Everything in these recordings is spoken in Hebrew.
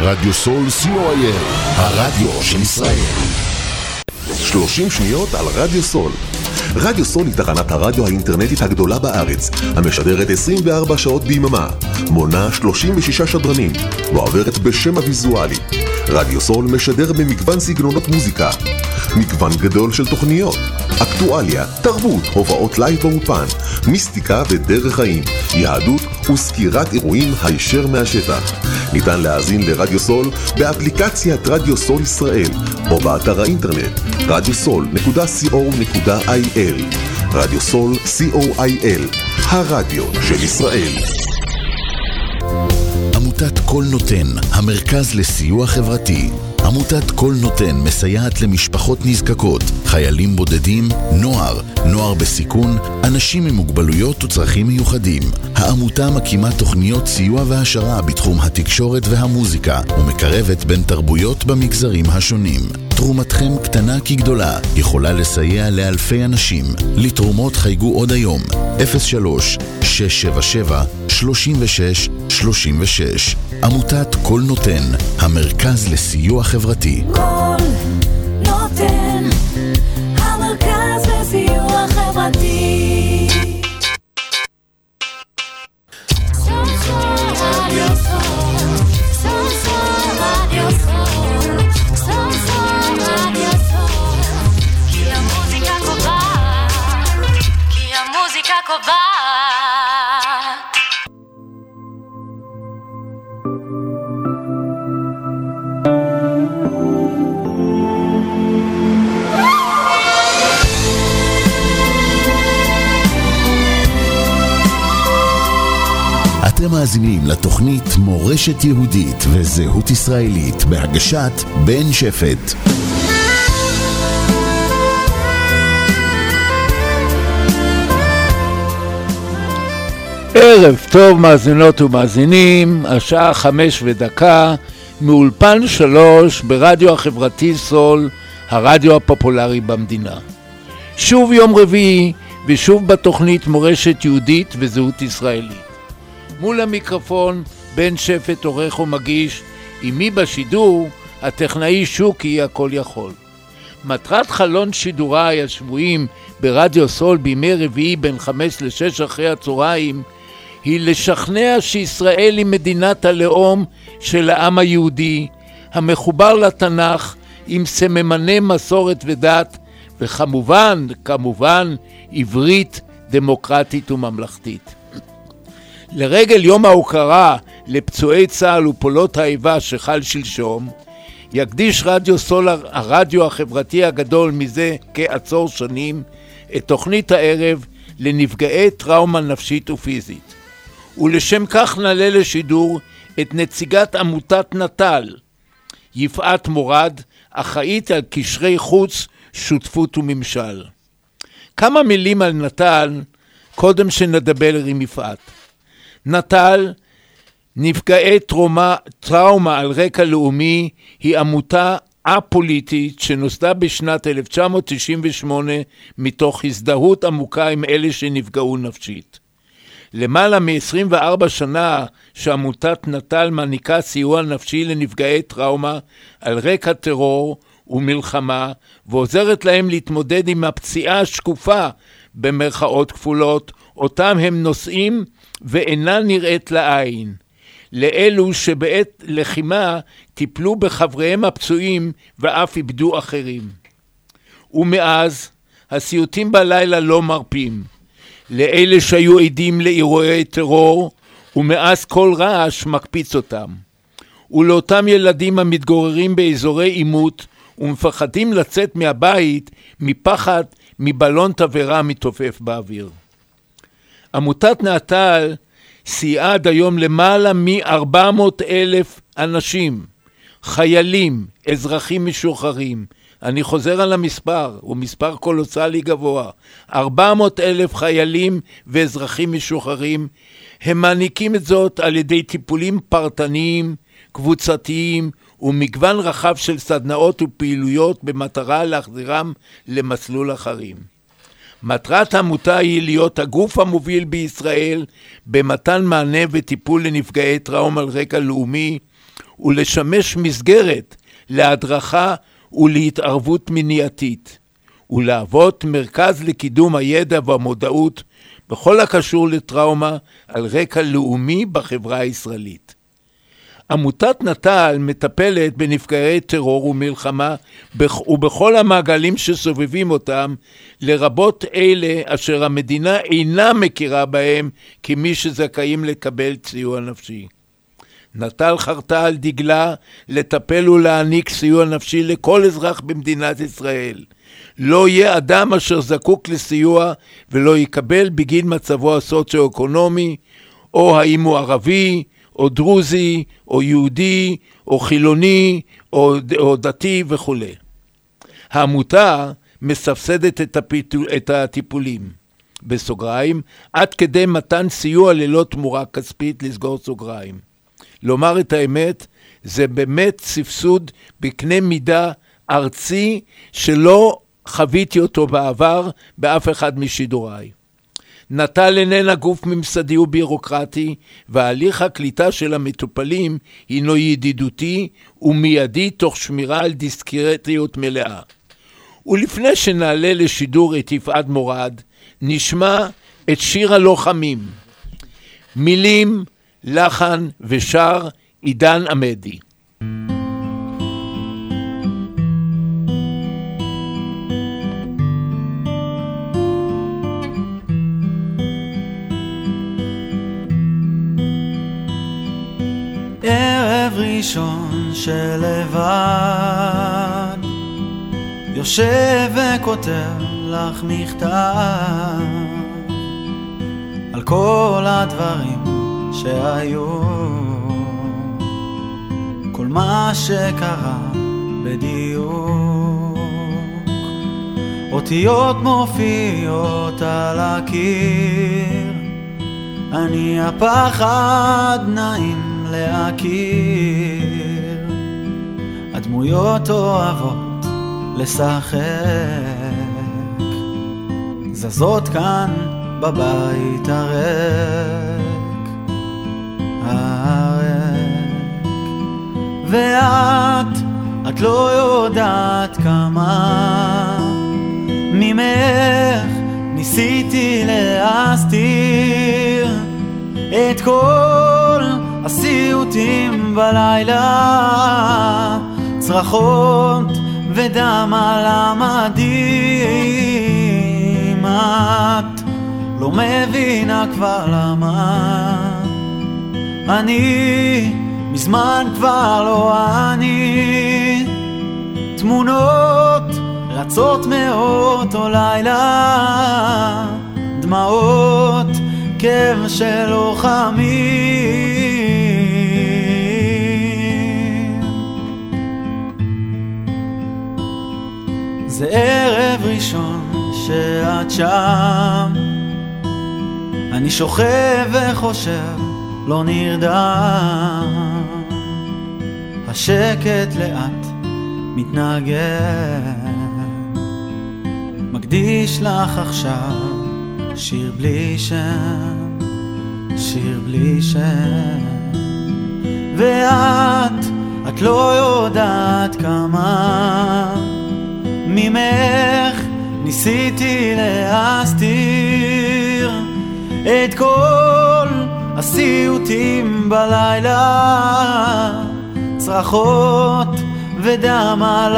רדיו סול co.il, הרדיו של ישראל. 30 שניות על רדיו סול. רדיו סול היא תחנת הרדיו האינטרנטית הגדולה בארץ, המשדרת 24 שעות ביממה, מונה 36 שדרנים, ועוברת בשם הוויזואלי. רדיו סול משדר במגוון סגנונות מוזיקה, מגוון גדול של תוכניות, אקטואליה, תרבות, הופעות לייב באופן, מיסטיקה ודרך חיים, יהדות וסקירת אירועים הישר מהשטח. ניתן להאזין לרדיו סול באפליקציית רדיו סול ישראל או באתר האינטרנט radiosol.co.il. רדיו סול co.il, הרדיו של ישראל. עמותת כל נותן, המרכז לסיוע חברתי. עמותת כל נותן מסייעת למשפחות נזקקות, חיילים בודדים, נוער בסיכון, אנשים עם מוגבלויות וצרכים מיוחדים. העמותה מקימה תוכניות סיוע והשרה בתחום התקשורת והמוזיקה, ומקרבת בין תרבויות במגזרים השונים. תרומתכם קטנה כגדולה, יכולה לסייע לאלפי אנשים. לתרומות חייגו עוד היום, 03-677-3636. עמותת כל נותן, המרכז לסיוע חברתי. כל נותן, המרכז לסיוע חברתי. אתם מאזינים לתוכנית מורשת יהודית וזהות ישראלית בהגשת בן שפט. ערב טוב מאזינות ומאזינים, השעה 5:01 מאולפן 3 ברדיו החברתי סול, הרדיו הפופולרי במדינה. שוב יום רביעי ושוב בתוכנית מורשת יהודית וזהות ישראלית. מול המיקרופון בן שפט עורך ומגיש, עמי בשידור הטכנאי שוקי הכל יכול. מטרת חלון שידוריי השבועים ברדיו סול בימי רביעי בין 5 ל-6 אחרי הצהריים היא לשכנע שישראל היא מדינת הלאום של העם היהודי, המחובר לתנ"ך עם סממני מסורת ודת, וכמובן, עברית, דמוקרטית וממלכתית. לרגל יום ההוקרה לפצועי צה"ל ופעולות האיבה שחל שלשום, יקדיש רדיו סול, הרדיו החברתי הגדול מזה כעשור שנים, את תוכנית הערב לנפגעי טראומה נפשית ופיזית. ולשם כך נעלה לשידור את נציגת עמותת נט"ל, יפעת מורד, אחראית על קשרי חוץ, שותפות וממשל. כמה מילים על נט"ל קודם שנדבר עם יפעת. נט"ל, נפגעי טראומה על רקע לאומי, היא עמותה א-פוליטית שנוסדה בשנת 1998 מתוך הזדהות עמוקה עם אלה שנפגעו נפשית. למעלה מ-24 שנה שעמותת נט"ל מעניקה סיוע נפשי לנפגעי טראומה על רקע טרור ומלחמה, ועוזרת להם להתמודד עם הפציעה השקופה במרכאות כפולות, אותם הם נושאים ואינה נראית לעין. לאלו שבעת לחימה טיפלו בחבריהם הפצועים ואף איבדו אחרים. ומאז הסיוטים בלילה לא מרפים. לאלה שהיו עדים לאירועי טרור, ומאז כל רעש מקפיץ אותם. ולאותם ילדים המתגוררים באזורי עימות ומפחדים לצאת מהבית מפחד מבלון תבערה מתעופף באוויר. עמותת נט"ל סייעה עד היום למעלה מ-400,000 אנשים, חיילים, אזרחים משוחררים. אני חוזר על המספר, הוא מספר קולוסלי גבוה. 400,000 חיילים ואזרחים משוחררים. הם מעניקים את זאת על ידי טיפולים פרטניים, קבוצתיים ומגוון רחב של סדנאות ופעילויות במטרה להחזירם למסלול החיים. מטרת העמותה היא להיות הגוף המוביל בישראל במתן מענה וטיפול לנפגעי טראומה על רקע לאומי, ולשמש מסגרת להדרכה ולהתערבות מניעתית, ולהוות מרכז לקידום הידע והמודעות בכל הקשור לטראומה על רקע לאומי בחברה הישראלית. עמותת נט"ל מטפלת בנפגעי טרור ומלחמה ובכל המעגלים שסובבים אותם, לרבות אלה אשר המדינה אינה מכירה בהם כמי שזכאים לקבל סיוע נפשי. נט"ל חרתה על דגלה לטפל ולהעניק סיוע נפשי לכל אזרח במדינת ישראל. לא יהיה אדם אשר זקוק לסיוע ולא יקבל בגין מצבו הסוציו-אקונומי, או האם הוא ערבי, או דרוזי, או יהודי, או חילוני, או דתי וכו'. העמותה מסבסדת את הטיפולים, בסוגריים, עד כדי מתן סיוע ללא תמורה כספית, לסגור סוגריים. לומר את האמת, זה באמת סבסוד בקנה מידה ארצי שלא חוויתי אותו בעבר באף אחד משידוריי. נט"ל איננה גוף ממסדי ובירוקרטי, והליך הקליטה של המטופלים הינו ידידותי ומיידי תוך שמירה על דיסקרטיות מלאה. ולפני שנעלה לשידור את יפעת מורד, נשמע את שיר הלוחמים. מילים, לחן ושר עידן עמדי. ערב ראשון שלבד יושב וכותב לך מכתב על כל הדברים שהיו, כל מה שקרה בדיוק, אותיות מופיעות על הקיר, אני הפחד נעים להכיר, הדמויות אוהבות לשחק, זזות כאן בבית הריק, ואת לא יודעת כמה ממך ניסיתי להסתיר את כל הסיוטים בלילה, צרחות ודם על המדים, את לא מבינה כבר למה אני מזמן כבר לא אני, תמונות רצות מאותו לילה, דמעות כאב של לוחמים. זה ערב ראשון שאת שם, אני שוכב וחושב לא נרדם, השקט לאט מתנגן, מקדיש לך עכשיו שיר בלי שם, שיר בלי שם, ואת לא יודעת כמה ממך ניסיתי להסתיר את כל הסיוטים בלילה, צרחות ודם על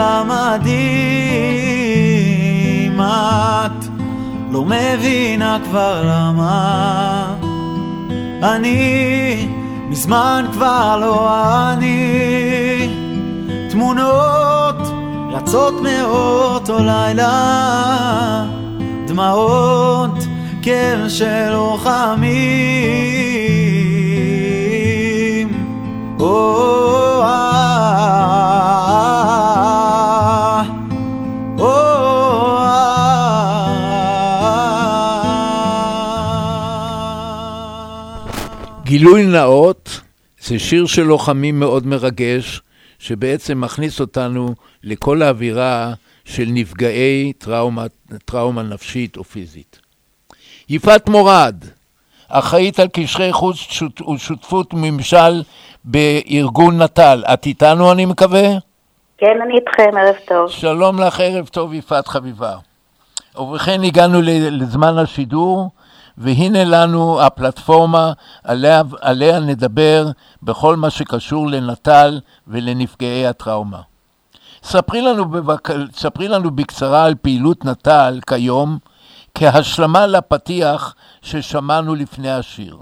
המדים, את לא מבינה כבר למה אני מזמן כבר לא אני, תמונות רצות מאותו לילה, דמעות כאב של לוחמים, גילוי נאות, זה שיר של לוחמים מאוד מרגש, שבעצם מכניס אותנו לכל האווירה של נפגעי טראומה נפשית או פיזית. יפעת מורד, אחראית על קשרי חוץ ושותפות וממשל בארגון נט"ל. את איתנו, אני מקווה? כן, אני איתכם, ערב טוב. שלום לך, ערב טוב, יפעת חביבה. ובכן הגענו לזמן השידור, והנה לנו הפלטפורמה עליה נדבר בכל מה שקשור לנט"ל ולנפגעי הטראומה. ספרי לנו בקצרה על פעילות נט"ל כיום, כהשלמה לפתיח ששמענו לפני השיר.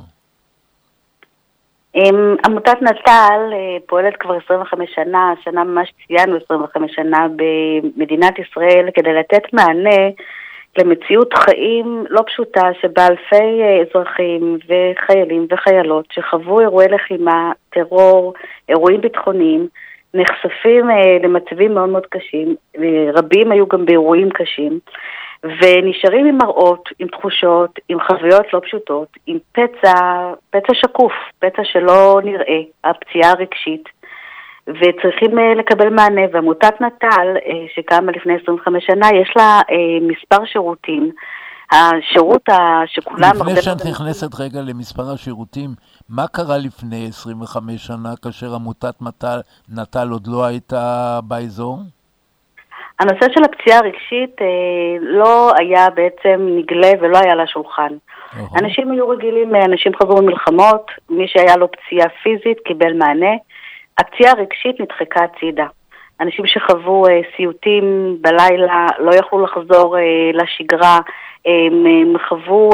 עמותת נט"ל פועלת כבר 25 שנה, השנה ממש ציינו 25 שנה במדינת ישראל, כדי לתת מענה למציאות חיים לא פשוטה שבה אלפי אזרחים וחיילים וחיילות שחוו אירועי לחימה, טרור, אירועים ביטחוניים, נחשפים למצבים מאוד מאוד קשים, רבים היו גם באירועים קשים, ונשארים עם מראות, עם תחושות, עם חוויות לא פשוטות, עם פצע שקוף, פצע שלא נראה, הפציעה הרגשית, וצריכים לקבל מענה. ועמותת נט"ל, שקמה לפני 25 שנה, יש לה מספר שירותים. השירות שכולם... לפני שאת נכנסת רגע למספר השירותים, מה קרה לפני 25 שנה כאשר עמותת נט"ל עוד לא הייתה באזור? הנושא של הפציעה הרגשית לא היה בעצם נגלה ולא היה לה שולחן. אנשים היו רגילים, אנשים חזרו ממלחמות, מי שהיה לו פציעה פיזית קיבל מענה, הפציעה הרגשית נדחקה הצידה. אנשים שחוו סיוטים בלילה לא יכלו לחזור לשגרה, הם חוו,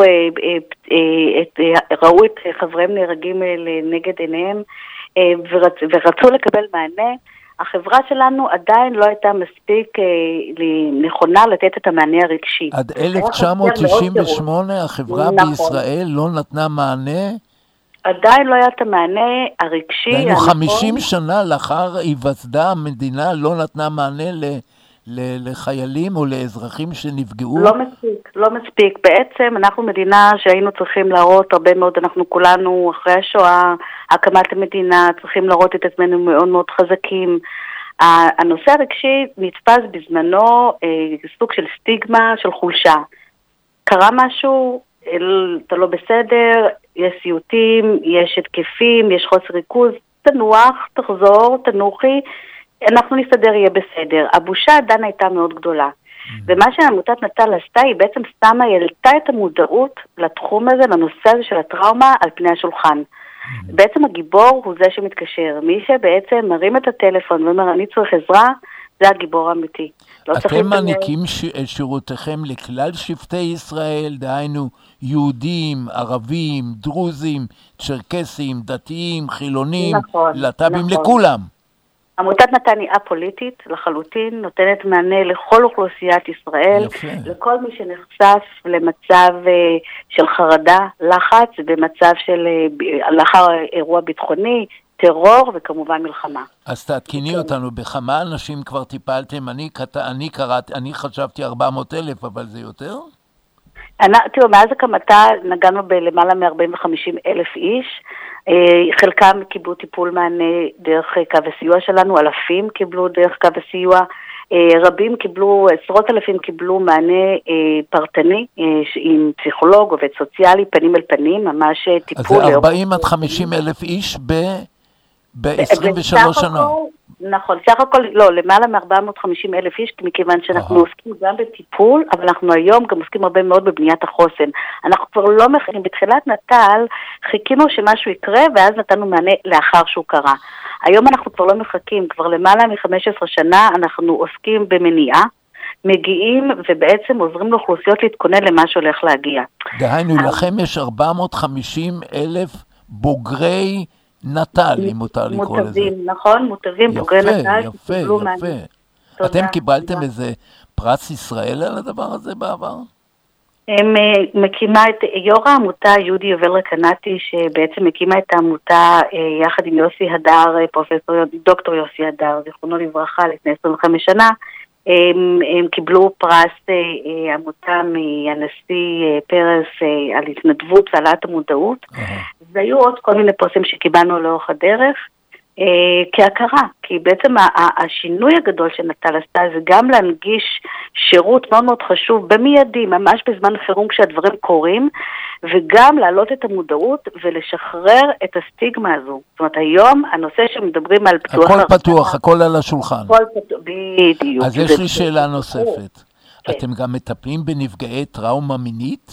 ראו את חבריהם נהרגים לנגד עיניהם ורצו לקבל מענה. החברה שלנו עדיין לא הייתה מספיק נכונה לתת את המענה הרגשי. עד 1998 החברה בישראל לא נתנה מענה? עדיין לא היה את המענה הרגשי. דיינו 50 שנה לאחר היווסדה המדינה לא נתנה מענה לחיילים או לאזרחים שנפגעו? לא מספיק. בעצם אנחנו מדינה שהיינו צריכים להראות הרבה מאוד, אנחנו כולנו אחרי השואה, הקמת המדינה, צריכים להראות את עצמנו מאוד מאוד חזקים. הנושא הרגשי נתפס בזמנו סוג של סטיגמה, של חולשה. קרה משהו, אתה לא בסדר, יש סיוטים, יש התקפים, יש חוסר ריכוז, תנוח, תחזור, תנוחי, אנחנו נסתדר, יהיה בסדר. הבושה עדיין הייתה מאוד גדולה. ומה שעמותת נט"ל עשתה, היא בעצם שמה, היא העלתה את המודעות לתחום הזה, לנושא הזה של הטראומה על פני השולחן. בעצם הגיבור הוא זה שמתקשר. מי שבעצם מרים את הטלפון ואומר, אני צריך עזרה, זה הגיבור האמיתי. אתם מעניקים שירותיכם לכלל שבטי ישראל, דהיינו יהודים, ערבים, דרוזים, צ'רקסים, דתיים, חילונים, להט"בים, לכולם. עמותת נט"ל היא א-פוליטית לחלוטין, נותנת מענה לכל אוכלוסיית ישראל, לכל מי שנחשף למצב של חרדה, לחץ, במצב של לאחר אירוע ביטחוני, טרור וכמובן מלחמה. אז תעדכני אותנו, בכמה אנשים כבר טיפלתם? אני חשבתי 400,000, אבל זה יותר? תראו, מאז הקמתה נגענו בלמעלה מ-40-50,000 איש, חלקם קיבלו טיפול מענה דרך קו הסיוע שלנו, אלפים קיבלו דרך קו הסיוע, רבים קיבלו, עשרות אלפים קיבלו מענה פרטני עם פסיכולוג, עובד סוציאלי, פנים אל פנים, ממש טיפול. אז זה 40-50,000 איש ב-23 שנה. נכון, סך הכל, לא, למעלה מ-450,000 איש, מכיוון שאנחנו עוסקים גם בטיפול, אבל אנחנו היום גם עוסקים הרבה מאוד בבניית החוסן. אנחנו כבר לא מחכים, בתחילת נט"ל חיכינו שמשהו יקרה, ואז נתנו מענה לאחר שהוא קרה. היום אנחנו כבר לא מחכים, כבר למעלה מ-15 שנה אנחנו עוסקים במניעה, מגיעים ובעצם עוזרים לאוכלוסיות להתכונן למה שהולך להגיע. דהיינו, לכם יש 450,000 בוגרי נט"ל, אם מותר לקרוא לזה. מוטבים, נכון? מוטבים, בוגרי נט"ל. יפה, יפה. אתם קיבלתם איזה פרס ישראל על הדבר הזה בעבר? מקימה את יו"ר העמותה יהודי יובל רקנתי, שבעצם מקימה את העמותה יחד עם יוסי הדר, פרופסור דוקטור יוסי הדר, זיכרונו לברכה, לפני 25 שנה, הם קיבלו פרס עמותה מהנשיא פרס על התנדבות ועלת המודעות, והיו עוד כל מיני פרסים שקיבלנו לאורך הדרך. כהכרה, כי בעצם השינוי הגדול שנט"ל עשתה זה גם להנגיש שירות מאוד מאוד חשוב במיידי, ממש בזמן חירום כשהדברים קורים, וגם להעלות את המודעות ולשחרר את הסטיגמה הזו. זאת אומרת, היום הנושא שמדברים על פיתוח... הכל פתוח, הכל על השולחן. הכל פתוח, בדיוק. אז יש לי שאלה נוספת. אתם גם מטפלים בנפגעי טראומה מינית?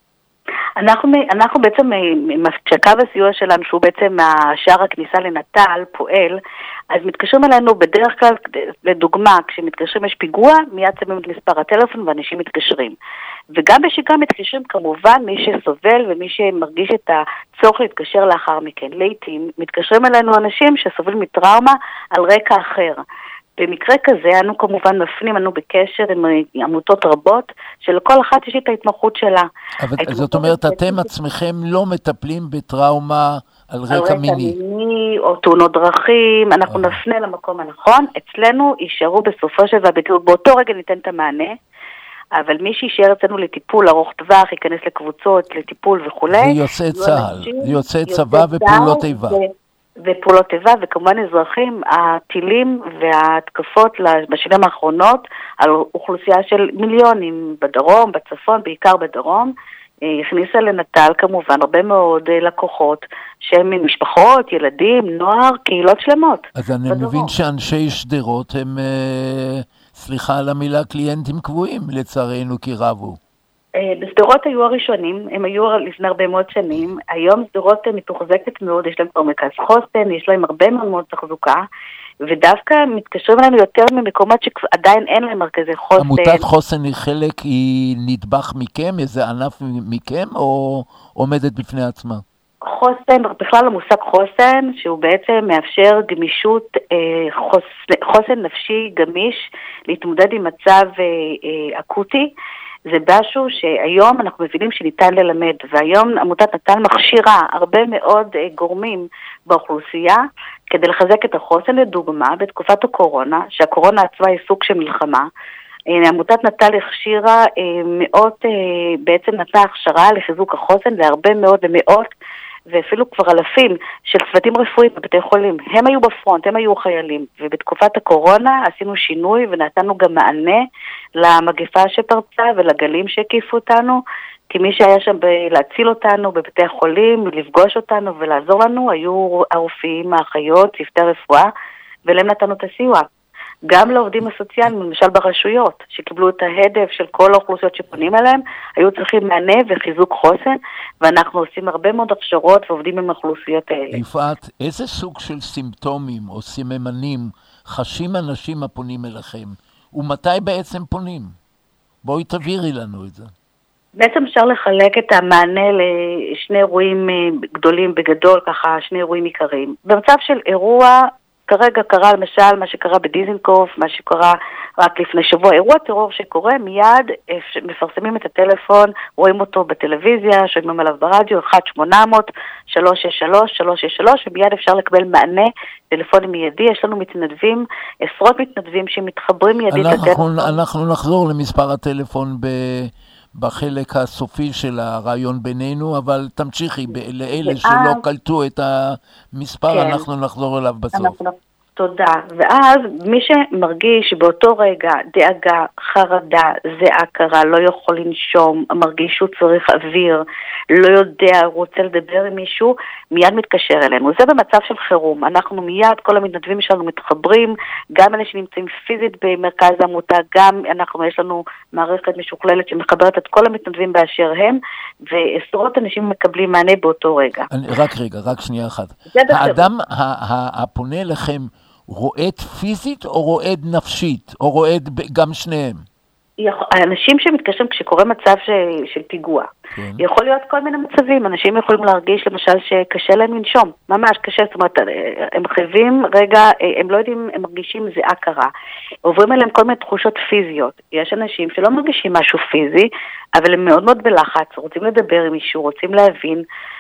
אנחנו בעצם, כשקו הסיוע שלנו, שהוא בעצם שער הכניסה לנט"ל, פועל, אז מתקשרים אלינו בדרך כלל, לדוגמה, כשמתקשרים יש פיגוע, מיד שמים את מספר הטלפון ואנשים מתקשרים. וגם בשגרה מתקשרים כמובן מי שסובל ומי שמרגיש את הצורך להתקשר לאחר מכן. לעתים מתקשרים אלינו אנשים שסובלים מטראומה על רקע אחר. במקרה כזה, אנו כמובן מפנים, אנו בקשר עם עמותות רבות, שלכל אחת יש את ההתמחות שלה. אבל זאת אומרת, אתם עצמכם לא מטפלים בטראומה על רקע מיני. או תאונות דרכים, אנחנו נפנה למקום הנכון, אצלנו יישארו בסופו של דבר, באותו רגע ניתן את המענה, אבל מי שישאר אצלנו לטיפול ארוך טווח, ייכנס לקבוצות, לטיפול וכו'. זה יוצא צה"ל, זה יוצא צבא ופעולות איבה. ופעולות איבה, וכמובן אזרחים, הטילים וההתקפות בשנים האחרונות על אוכלוסייה של מיליונים בדרום, בצפון, בעיקר בדרום, הכניסה לנט"ל כמובן הרבה מאוד לקוחות שהם משפחות, ילדים, נוער, קהילות שלמות. אז אני מבין שאנשי שדרות הם, סליחה על המילה, קליינטים קבועים לצערנו כי רבו. בסדרות היו הראשונים, הם היו לפני הרבה מאוד שנים, היום סדרות מתוחזקת מאוד, יש להם כבר מרכז חוסן, יש להם הרבה מאוד תחזוקה, ודווקא מתקשרים אלינו יותר ממקומות שעדיין אין להם מרכזי חוסן. עמותת חוסן היא חלק, היא נדבך מכם, איזה ענף מכם, או עומדת בפני עצמה? חוסן, בכלל המושג חוסן, שהוא בעצם מאפשר גמישות, חוסן נפשי גמיש, להתמודד עם מצב אקוטי, זה משהו שהיום אנחנו מבינים שניתן ללמד, והיום עמותת נט"ל מכשירה הרבה מאוד גורמים באוכלוסייה כדי לחזק את החוסן. לדוגמה, בתקופת הקורונה, שהקורונה עצמה היא סוג של מלחמה, עמותת נט"ל הכשירה מאות, בעצם נתנה הכשרה לחיזוק החוסן להרבה מאוד ומאות, ואפילו כבר אלפים של צוותים רפואיים בבתי חולים. הם היו בפרונט, הם היו חיילים, ובתקופת הקורונה עשינו שינוי ונתנו גם מענה למגפה שפרצה ולגלים שהקיפו אותנו, כי מי שהיה שם להציל אותנו בבתי החולים, לפגוש אותנו ולעזור לנו, היו הרופאים, האחיות, צוותי רפואה, ולהם נתנו את הסיוע. גם לעובדים הסוציאליים, למשל ברשויות, שקיבלו את ההדף של כל האוכלוסיות שפונים אליהם, היו צריכים מענה וחיזוק חוסן, ואנחנו עושים הרבה מאוד הכשרות ועובדים עם האוכלוסיות האלה. יפעת, איזה סוג של סימפטומים או סיממנים חשים אנשים הפונים אליכם, ומתי בעצם פונים? בואי תבהירי לנו את זה. בעצם אפשר לחלק את המענה לשני אירועים גדולים בגדול, ככה שני אירועים עיקריים. במצב של אירוע, כרגע קרה למשל מה שקרה בדיזנגוף, מה שקרה רק לפני שבוע, אירוע טרור שקורה, מיד מפרסמים את הטלפון, רואים אותו בטלוויזיה, שומעים עליו ברדיו, 1-800-363-363, ומיד אפשר לקבל מענה טלפוני מיידי. יש לנו מתנדבים, עשרות מתנדבים שמתחברים מיידית לטלפון. אנחנו נחזור למספר הטלפון בחלק הסופי של הרעיון בינינו, אבל תמשיכי, לאלה שלא קלטו את המספר, אנחנו נחזור אליו בסוף. תודה. ואז מי שמרגיש באותו רגע דאגה, חרדה, זיעה קרה, לא יכול לנשום, מרגיש שהוא צריך אוויר, לא יודע, רוצה לדבר עם מישהו, מיד מתקשר אלינו. זה במצב של חירום. אנחנו מיד, כל המתנדבים שלנו מתחברים, גם אלה שנמצאים פיזית במרכז העמותה, גם יש לנו מערכת משוכללת שמחברת את כל המתנדבים באשר הם, ועשרות אנשים מקבלים מענה באותו רגע. רק שנייה אחת. האדם הפונה לכם רועד פיזית או רועד נפשית, או רועד גם שניהם? האנשים שמתקשרים כשקורה מצב של פיגוע, יכול להיות כל מיני מצבים. אנשים יכולים להרגיש למשל שקשה להם לנשום, ממש קשה, זאת אומרת, הם חייבים רגע, הם לא יודעים, הם מרגישים זיעה קרה, עוברים אליהם כל מיני תחושות פיזיות. יש אנשים שלא מרגישים משהו פיזי, אבל הם מאוד מאוד בלחץ, רוצים לדבר עם מישהו, רוצים להבין,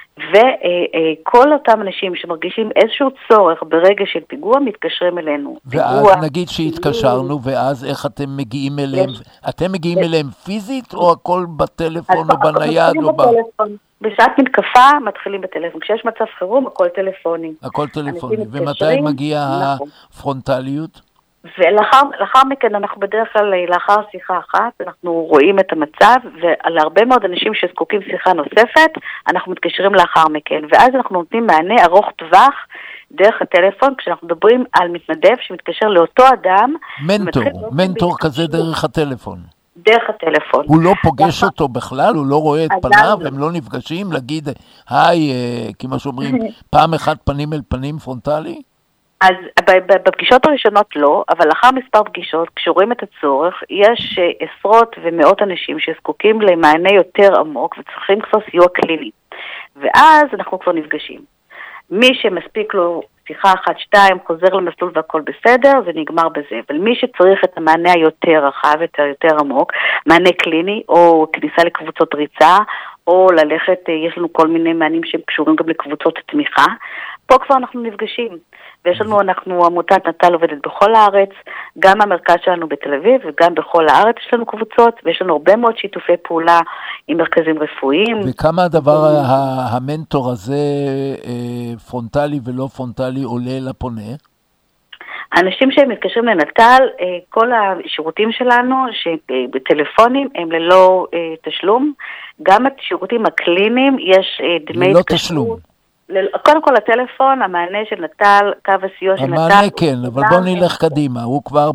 וכל אותם אנשים שמרגישים איזשהו צורך ברגע של פיגוע מתקשרים אלינו. ואז נגיד שהתקשרנו, ואז איך אתם מגיעים אליהם? אתם מגיעים אליהם פיזית או הכל בטלפון או בנייד? ביד או בשעת מתקפה מתחילים בטלפון. כשיש מצב חירום, הכל טלפוני. הכל טלפוני. ומתי מגיעה הפרונטליות? ולאחר מכן אנחנו בדרך כלל, לאחר שיחה אחת, אנחנו רואים את המצב, ועל הרבה מאוד אנשים שזקוקים שיחה נוספת, אנחנו מתקשרים לאחר מכן, ואז אנחנו נותנים מענה ארוך טווח דרך הטלפון, כשאנחנו מדברים על מתנדב שמתקשר לאותו אדם. מנטור כזה דרך הטלפון. דרך הטלפון. הוא לא פוגש אותו בכלל, הוא לא רואה את פניו, הם לא נפגשים להגיד, היי, כמו שאומרים, פעם אחת פנים אל פנים פרונטלי? אז בפגישות הראשונות לא, אבל לאחר מספר פגישות, כשרואים את הצורך, יש עשרות ומאות אנשים שזקוקים למענה יותר עמוק וצריכים כבר סיוע קליני. ואז אנחנו כבר נפגשים. מי שמספיק לו שיחה 1-2 חוזר למסלול והכל בסדר, זה נגמר בזה. אבל מי שצריך את המענה היותר רחב, את היותר עמוק, מענה קליני או כניסה לקבוצות ריצה, או ללכת, יש לנו כל מיני מענים שהם קשורים גם לקבוצות תמיכה, פה כבר אנחנו נפגשים. ויש לנו, עמותת נט"ל עובדת בכל הארץ, גם המרכז שלנו בתל אביב וגם בכל הארץ יש לנו קבוצות, ויש לנו הרבה מאוד שיתופי פעולה עם מרכזים רפואיים. וכמה הדבר המנטור הזה פרונטלי ולא פרונטלי עולה לפונה? האנשים שהם מתקשרים לנט"ל, כל השירותים שלנו שבטלפונים הם ללא תשלום, גם השירותים הקליניים יש דמי ללא תשלום. קודם כל הטלפון, המענה של נט"ל, קו הסיוע של נט"ל. המענה כן, אבל בוא נלך קדימה, הוא כבר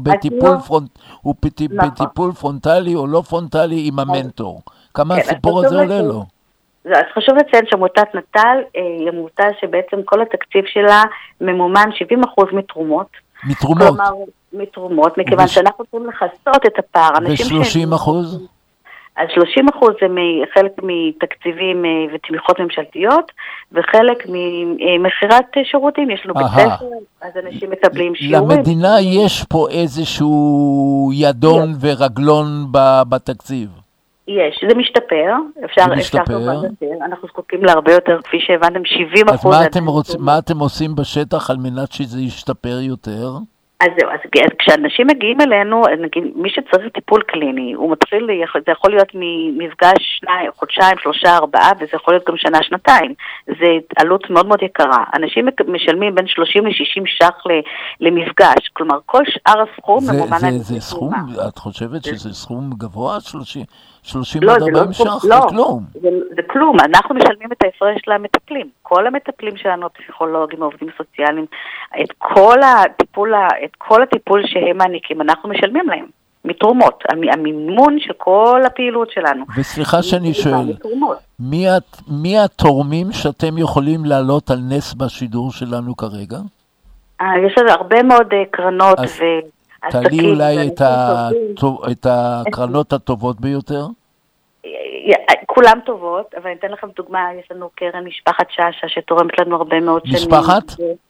בטיפול פרונטלי או לא פרונטלי עם המנטור. כמה הסיפור הזה עולה לו? אז חשוב לציין שעמותת נט"ל היא עמותה שבעצם כל התקציב שלה ממומן 70% מתרומות. מתרומות? כלומר, מתרומות, מכיוון שאנחנו צריכים לחסות את הפער. ו-30%? אז 30% זה חלק מתקציבים ותמיכות ממשלתיות, וחלק ממחירת שירותים. יש לנו בית ספר, אז אנשים מקבלים שיעורים. למדינה יש פה איזשהו ידון ורגלון בתקציב. יש, זה משתפר, אפשר כבר יותר, אנחנו זקוקים להרבה יותר, כפי שהבנתם, 70%. אז מה אתם עושים בשטח על מנת שזה ישתפר יותר? אז זהו, אז כשאנשים מגיעים אלינו, מי שצריך טיפול קליני, הוא מתחיל, זה יכול להיות ממפגש 2, חודשיים, 3, 4, וזה יכול להיות גם שנה, שנתיים. זה עלות מאוד מאוד יקרה. אנשים משלמים בין 30 ל-60 ש"ח למפגש, כלומר כל שאר הסכום ממומן. זה סכום, את חושבת שזה סכום גבוה? 30 עד 40 ש"ח? זה כלום. זה כלום, אנחנו משלמים את ההפרש למטפלים. כל המטפלים שלנו, הפסיכולוגים, העובדים סוציאליים, את כל הטיפול שהם מעניקים, אנחנו משלמים להם, מתרומות, המימון של כל הפעילות שלנו. וסליחה שאני שואל, מי התורמים שאתם יכולים לעלות על נס בשידור שלנו כרגע? יש לנו הרבה מאוד קרנות תעלי אולי את הקרנות הטובות ביותר? כולם טובות, אבל אני אתן לכם דוגמה, יש לנו קרן משפחת שאשא שתורמת לנו הרבה מאוד שנים. משפחת?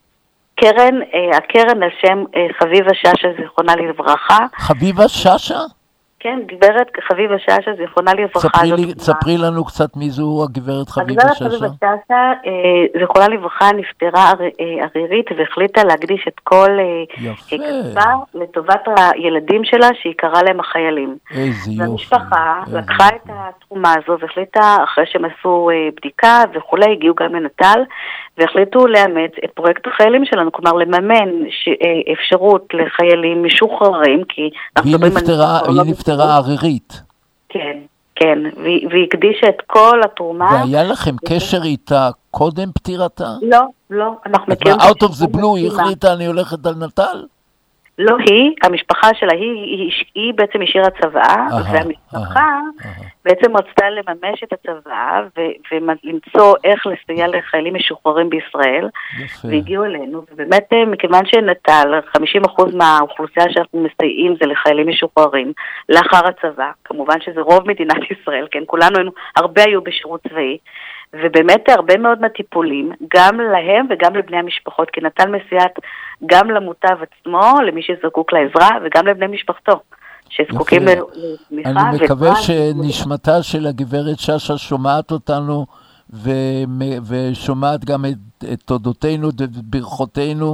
הקרן על שם חביבה שאשא, זיכרונה לברכה. חביבה שאשא? כן, גברת חביבה שאשא, זיכרונה לברכה. ספרי לנו קצת מי זו הגברת חביבה שאשא. הגברת חביבה שאשא, זיכרונה לברכה, נפטרה ערירית והחליטה להקדיש את כל כספה לטובת הילדים שלה, שהיא קראה להם החיילים. איזה יופי. והמשפחה לקחה את התרומה הזו והחליטה, אחרי שהם עשו בדיקה וכולי, הגיעו גם לנט"ל, והחליטו לאמץ את פרויקט החיילים שלנו, כלומר לממן אפשרות לחיילים משוחררים, כי היא נפטרה ערירית. כן, כן, והיא הקדישה את כל התרומה. והיה לכם קשר איתה קודם פטירתה? לא, לא, אנחנו מכירים. Out of the blue היא החליטה אני הולכת על נט"ל? לא היא, המשפחה שלה, היא בעצם השאירה צבא, והמשפחה בעצם רצתה לממש את הצבא, ולמצוא איך לסייע לחיילים משוחררים בישראל, והגיעו אלינו, ובאמת מכיוון שנט"ל, 50% מהאוכלוסייה שאנחנו מסייעים זה לחיילים משוחררים, לאחר הצבא, כמובן שזה רוב מדינת ישראל, כן, כולנו הרבה היו בשירות צבאי, ובאמת הרבה מאוד מהטיפולים, גם להם וגם לבני המשפחות, כי נט"ל מסייעת גם למוטב עצמו, למי שזקוק לעזרה, וגם לבני משפחתו, שזקוקים לתמיכה. אני מקווה שנשמתה של הגברת שאשא שומעת אותנו, ושומעת גם את תודותינו וברכותינו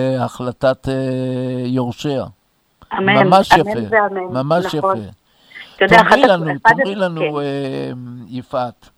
להחלטת יורשיה. אמן, ממש יפה, אמן ואמן. ממש נכון. יפה. תאמרי לנו, יפעת.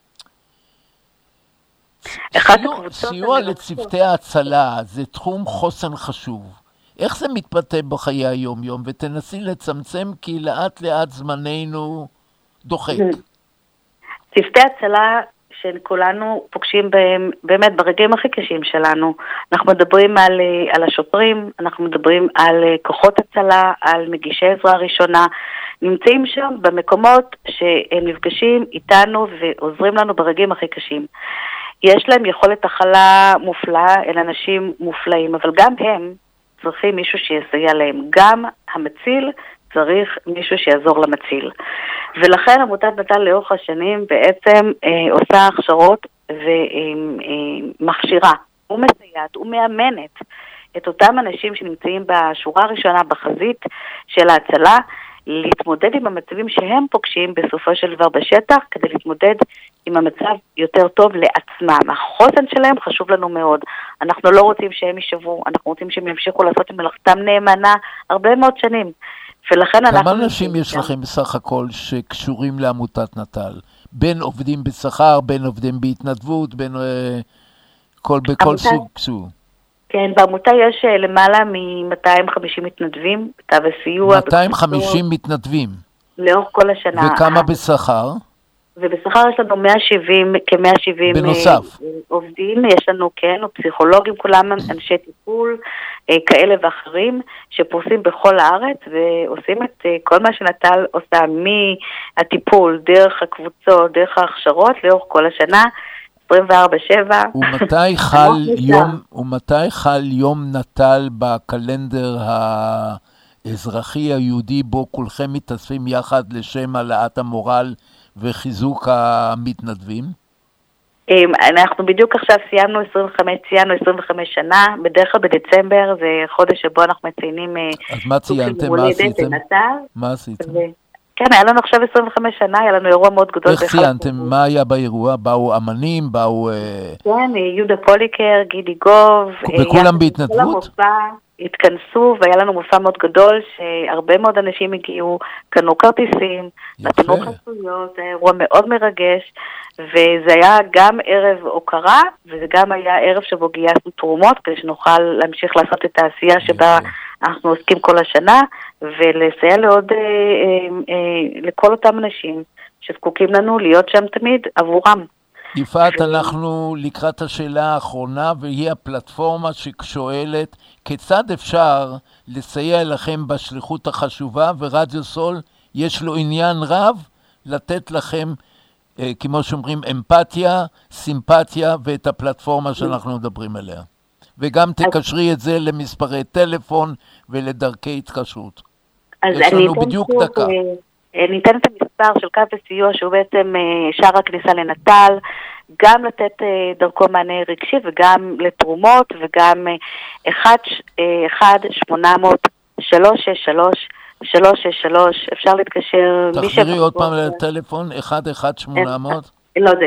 סיוע לצוותי ההצלה זה תחום חוסן חשוב. איך זה מתבטא בחיי היום-יום? ותנסי לצמצם כי לאט לאט זמננו דוחק. צוותי הצלה שכולנו פוגשים בהם באמת ברגעים הכי קשים שלנו. אנחנו מדברים על השוטרים, אנחנו מדברים על כוחות הצלה, על מגישי עזרה ראשונה, נמצאים שם במקומות שהם נפגשים איתנו ועוזרים לנו ברגעים הכי קשים. יש להם יכולת הכלה מופלאה, אל אנשים מופלאים, אבל גם הם צריכים מישהו שיסייע להם. גם המציל צריך מישהו שיעזור למציל. ולכן עמותת נט"ל לאורך השנים בעצם עושה הכשרות ומכשירה ומסייעת ומאמנת את אותם אנשים שנמצאים בשורה הראשונה בחזית של ההצלה, להתמודד עם המצבים שהם פוגשים בסופו של דבר בשטח, כדי להתמודד עם המצב יותר טוב לעצמם. החוסן שלהם חשוב לנו מאוד. אנחנו לא רוצים שהם יישבו, אנחנו רוצים שהם ימשיכו לעשות עם מלאכתם נאמנה הרבה מאוד שנים. ולכן כמה אנשים יש לכם בסך הכל שקשורים לעמותת נט"ל? בין עובדים בשכר, בין עובדים בהתנדבות, בין בכל סוג? כן, בעמותה יש למעלה מ-250 מתנדבים, תא וסיוע. 250 מתנדבים? לאורך כל השנה. וכמה בשכר? ובשכר יש לנו כ-170 בנוסף. עובדים, יש לנו פסיכולוגים, כולם אנשי טיפול, כאלה ואחרים, שפורסים בכל הארץ, ועושים את כל מה שנט"ל עושה, מהטיפול, דרך הקבוצות, דרך ההכשרות, לאורך כל השנה, 24/7. ומתי חל יום נט"ל בקלנדר האזרחי היהודי, בו כולכם מתאספים יחד לשם העלאת המורל וחיזוק המתנדבים? אנחנו בדיוק עכשיו ציינו 25 שנה, בדרך כלל בדצמבר, זה חודש שבו אנחנו מציינים. אז מה ציינתם? מה עשיתם? כן, היה לנו עכשיו 25 שנה, היה לנו אירוע מאוד גדול. איך ציינתם? מה היה באירוע? באו אמנים? כן, יהודה פוליקר, גידי גוב. וכולם בהתנדבות? התכנסו, והיה לנו מופע מאוד גדול, שהרבה מאוד אנשים הגיעו, קנו כרטיסים, נתנו חסויות, זה אירוע מאוד מרגש, וזה היה גם ערב הוקרה, וזה גם היה ערב שבו גייסנו תרומות, כדי שנוכל להמשיך לעשות את העשייה שבה אנחנו עוסקים כל השנה, ולסייע לכל אותם אנשים שזקוקים לנו להיות שם תמיד עבורם. יפעת, אנחנו לקראת השאלה האחרונה, והיא הפלטפורמה ששואלת כיצד אפשר לסייע לכם בשליחות החשובה, ורדיו סול יש לו עניין רב לתת לכם, כמו שאומרים, אמפתיה, סימפתיה, ואת הפלטפורמה שאנחנו מדברים עליה. וגם תקשרי את זה למספרי טלפון ולדרכי התקשרות. יש לנו בדיוק דקה. ניתן את המספר של קו הסיוע, שהוא בעצם שער הכניסה לנט"ל, גם לתת דרכו מענה רגשי וגם לתרומות, וגם 1-800-363-363, אפשר להתקשר. תחזרי עוד פעם לטלפון, 1-800? לא, זה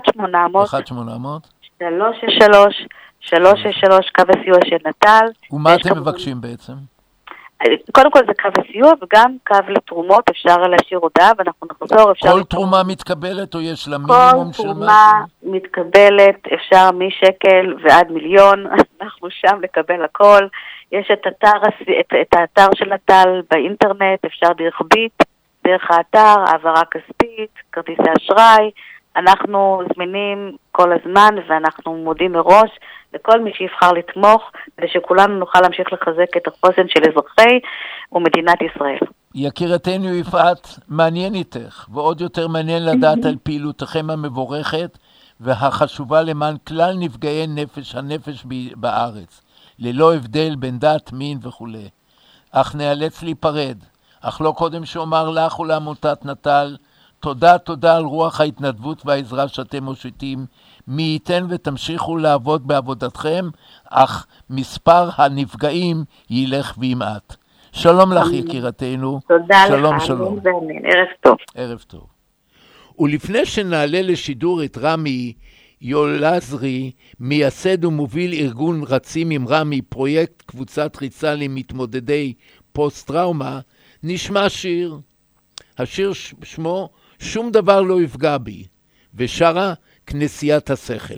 1-800-363-363, קו הסיוע של נט"ל. ומה אתם מבקשים בעצם? קודם כל זה קו הסיוע וגם קו לתרומות, אפשר להשאיר הודעה ואנחנו נחזור. כל תרומה מתקבלת או יש לה מינימום של משהו? כל תרומה מתקבלת, אפשר מ1 ועד 1,000,000, אנחנו שם לקבל הכל. יש את האתר של נט"ל באינטרנט, אפשר דרך ביט, דרך האתר, העברה כספית, כרטיסי אשראי. אנחנו זמינים כל הזמן ואנחנו מודים מראש לכל מי שיבחר לתמוך, כדי שכולנו נוכל להמשיך לחזק את החוסן של אזרחי ומדינת ישראל. יקירתנו יפעת, מעניין איתך, ועוד יותר מעניין לדעת על פעילותכם המבורכת והחשובה למען כלל נפגעי הנפש בארץ, ללא הבדל בין דת, מין וכו'. אך נאלץ להיפרד, אך לא קודם שאומר לך ולעמותת נט"ל, תודה על רוח ההתנדבות והעזרה שאתם מושיטים, מי ייתן ותמשיכו לעבוד בעבודתכם, אך מספר הנפגעים ילך וימעט. שלום לך יקירתנו. תודה שלום, לך. שלום. ערב טוב. ערב טוב. ולפני שנעלה לשידור את רמי יולזרי, מייסד ומוביל ארגון רצים עם רמי, פרויקט קבוצת ריצה למתמודדי פוסט-טראומה, נשמע שיר. השיר שמו "שום דבר לא יפגע בי", ושרה כנסיית השכל.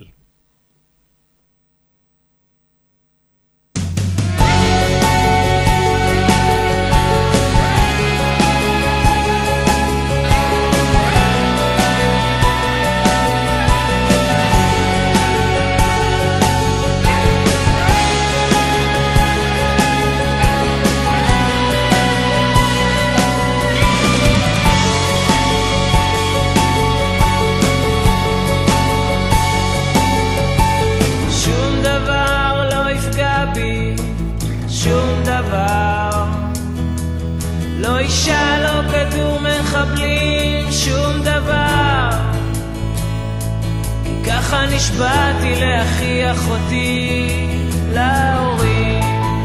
שום דבר, לא אישה, לא כדור מחבלים, שום דבר. ככה נשבעתי לאחי, אחותי, להורים,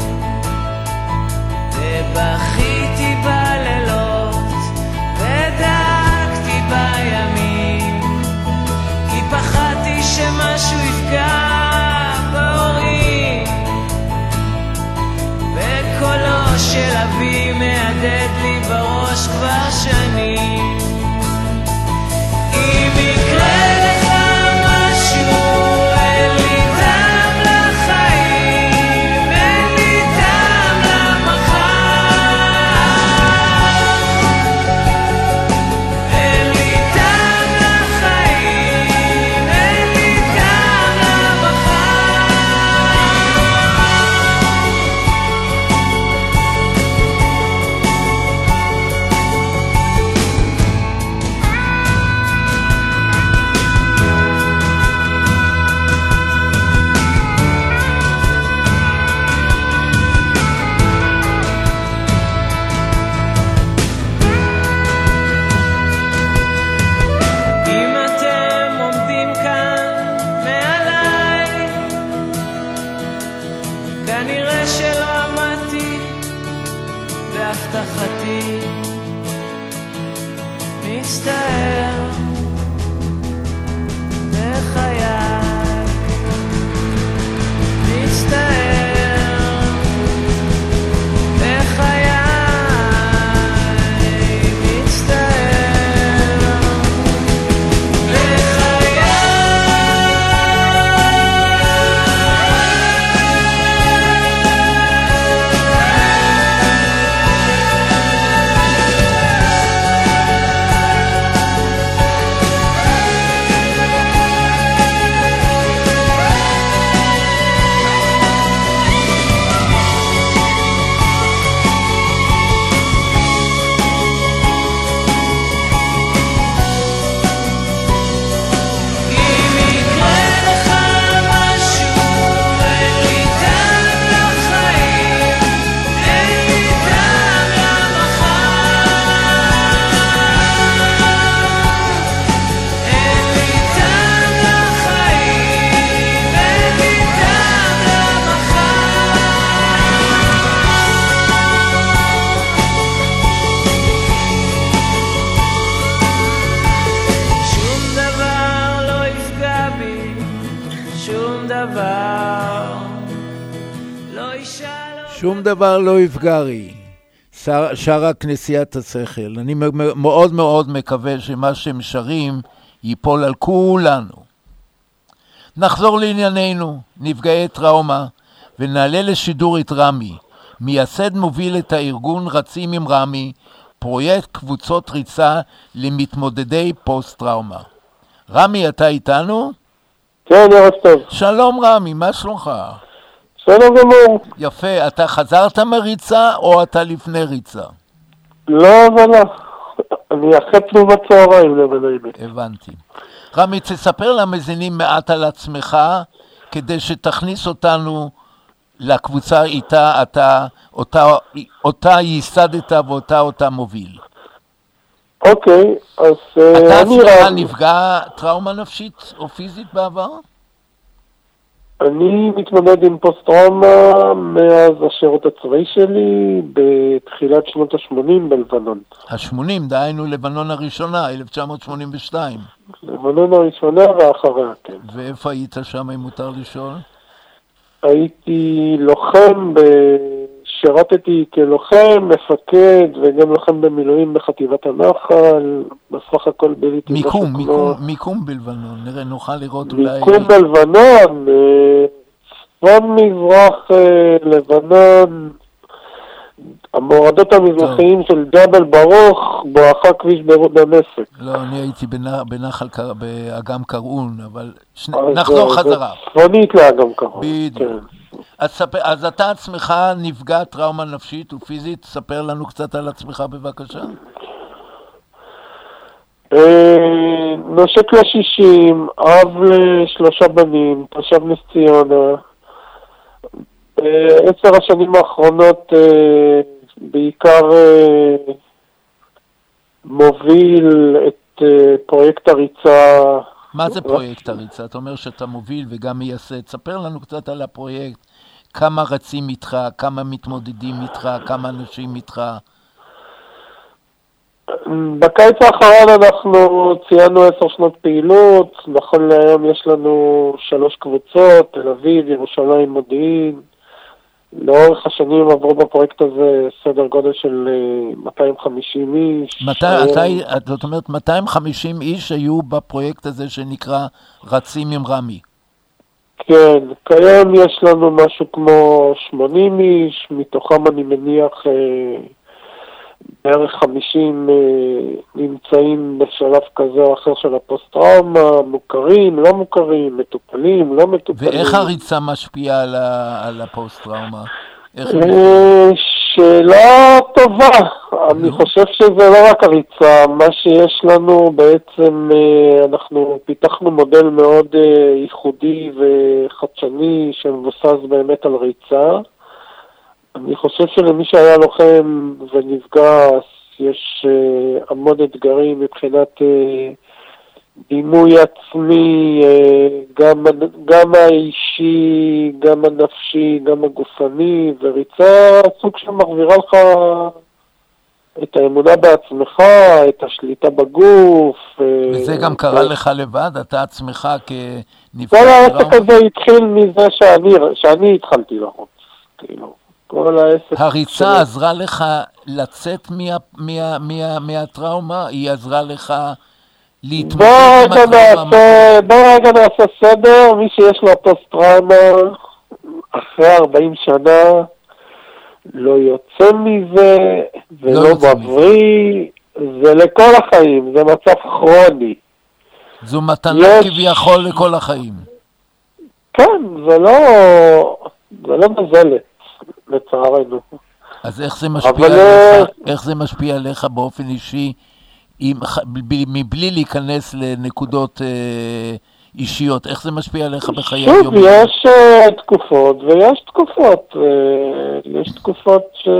ובכיתי בלילות ודאגתי בימים, כי פחדתי שמשהו יפגע בהורים. קולו של אבי מהדהד לי בראש כבר שנים. אם יקרה לך משהו, אין לי טעם לחיים, אין לי טעם למחר, אין לי טעם לחיים, אין לי טעם למחר. כנראה שלא עמדתי בהבטחתי, מצטער בחיי, מצטער בחיי, מצטער בחיי. שום דבר לא יפגע בי, שרה כנסיית השכל. אני מאוד מאוד מקווה שמה שהם שרים ייפול על כולנו. נחזור לענייננו, נפגעי טראומה, ונעלה לשידור את רמי, מייסד מוביל את הארגון רצים עם רמי, פרויקט קבוצות ריצה למתמודדי פוסט-טראומה. רמי, אתה איתנו? כן, ערב טוב. שלום רמי, מה שלומך? שלום גמור. יפה, אתה חזרת מריצה או אתה לפני ריצה? לא, אבל אני אחרי תלום הצהריים לבנאים. הבנתי. רמי, תספר למזינים מעט על עצמך, כדי שתכניס אותנו לקבוצה איתה אתה, אותה ייסדת ואותה מוביל. אוקיי, אז אתה עצמך נפגע טראומה נפשית או פיזית בעבר? אני מתמודד עם פוסט-טראומה מאז השירות הצבאי שלי בתחילת שנות ה-80 בלבנון. ה-80, דהיינו לבנון הראשונה, 1982. לבנון הראשונה ואחריה, כן. ואיפה היית שם, אם מותר לשאול? הייתי לוחם שירתתי כלוחם, מפקד וגם לוחם במילואים בחטיבת הנחל, בסך הכל ביליתי מיקום בלבנון, נראה, נוכל לראות אולי... מיקום בלבנון, צפון מזרח לבנון, המורדות המזרחיים של ג'בל ברוך, בואכה כביש ביירות דמשק. לא, אני הייתי בנחל, באגם קראון, אבל נחזור חזרה. צפונית לאגם קראון. בדיוק. אז אתה עצמך נפגע טראומה נפשית ופיזית, תספר לנו קצת על עצמך בבקשה. נושק ל-60, אב ל3 בנים, תושב נס ציונה. 10 השנים האחרונות בעיקר מוביל את פרויקט הריצה. מה זה פרויקט הריצה? אתה אומר שאתה מוביל וגם מייסד. תספר לנו קצת על הפרויקט. כמה רצים איתך, כמה מתמודדים איתך, כמה אנשים איתך. בקיץ האחרון אנחנו ציינו 10 שנות פעילות. נכון להיום יש לנו 3 קבוצות, תל אביב, ירושלים, מודיעין. לאורך השנים עברו בפרויקט הזה סדר גודל של 250 איש. זאת אומרת 250 איש היו בפרויקט הזה שנקרא רצים עם רמי. כן, כיום יש לנו משהו כמו 80 איש, מתוכם אני מניח בערך 50 נמצאים בשלב כזה או אחר של הפוסט-טראומה, מוכרים, לא מוכרים, מטופלים, לא מטופלים. ואיך הריצה משפיעה על הפוסט-טראומה? שאלה טובה. אני חושב שזה לא רק הריצה, מה שיש לנו בעצם, אנחנו פיתחנו מודל מאוד ייחודי וחדשני שמבוסס באמת על ריצה. אני חושב שלמי שהיה לוחם ונפגע, יש המון אתגרים מבחינת דימוי עצמי, גם האישי, גם הנפשי, גם הגופני, וריצה סוג שמחזירה לך את האמונה בעצמך, את השליטה בגוף. וזה גם קרה לך לבד, אתה עצמך כנפגע כל העסק הזה התחיל מזה שאני התחלתי לרוץ, כאילו. הריצה עזרה לך לצאת מהטראומה? היא עזרה לך להתמודד עם הטראומה? בוא רגע נעשה סדר. מי שיש לו פוסט-טראומה אחרי 40 שנה לא יוצא מזה ולא מבריא, זה לכל החיים, זה מצב כרוני. זו מתנה כביכול לכל החיים. כן, זה לא נזלת. לצערנו. אז איך זה משפיע עליך באופן אישי, מבלי להיכנס לנקודות אישיות? איך זה משפיע עליך בחיי היום? שוב, יש תקופות ויש תקופות. יש תקופות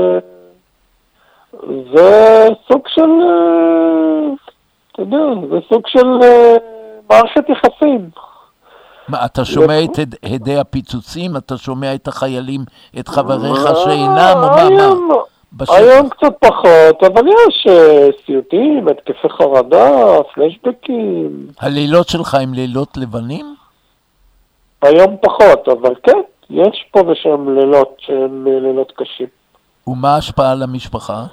זה סוג של, אתה יודע, זה סוג של מערכת יחסים. מה, אתה שומע את הדי הפיצוצים? אתה שומע את החיילים, את חבריך שאינם? היום קצת פחות, אבל יש סיוטים, התקפי חרדה, פלשבקים. הלילות שלך הם לילות לבנים? היום פחות, אבל כן, יש פה ושם לילות שהם לילות קשים. ומה ההשפעה על המשפחה?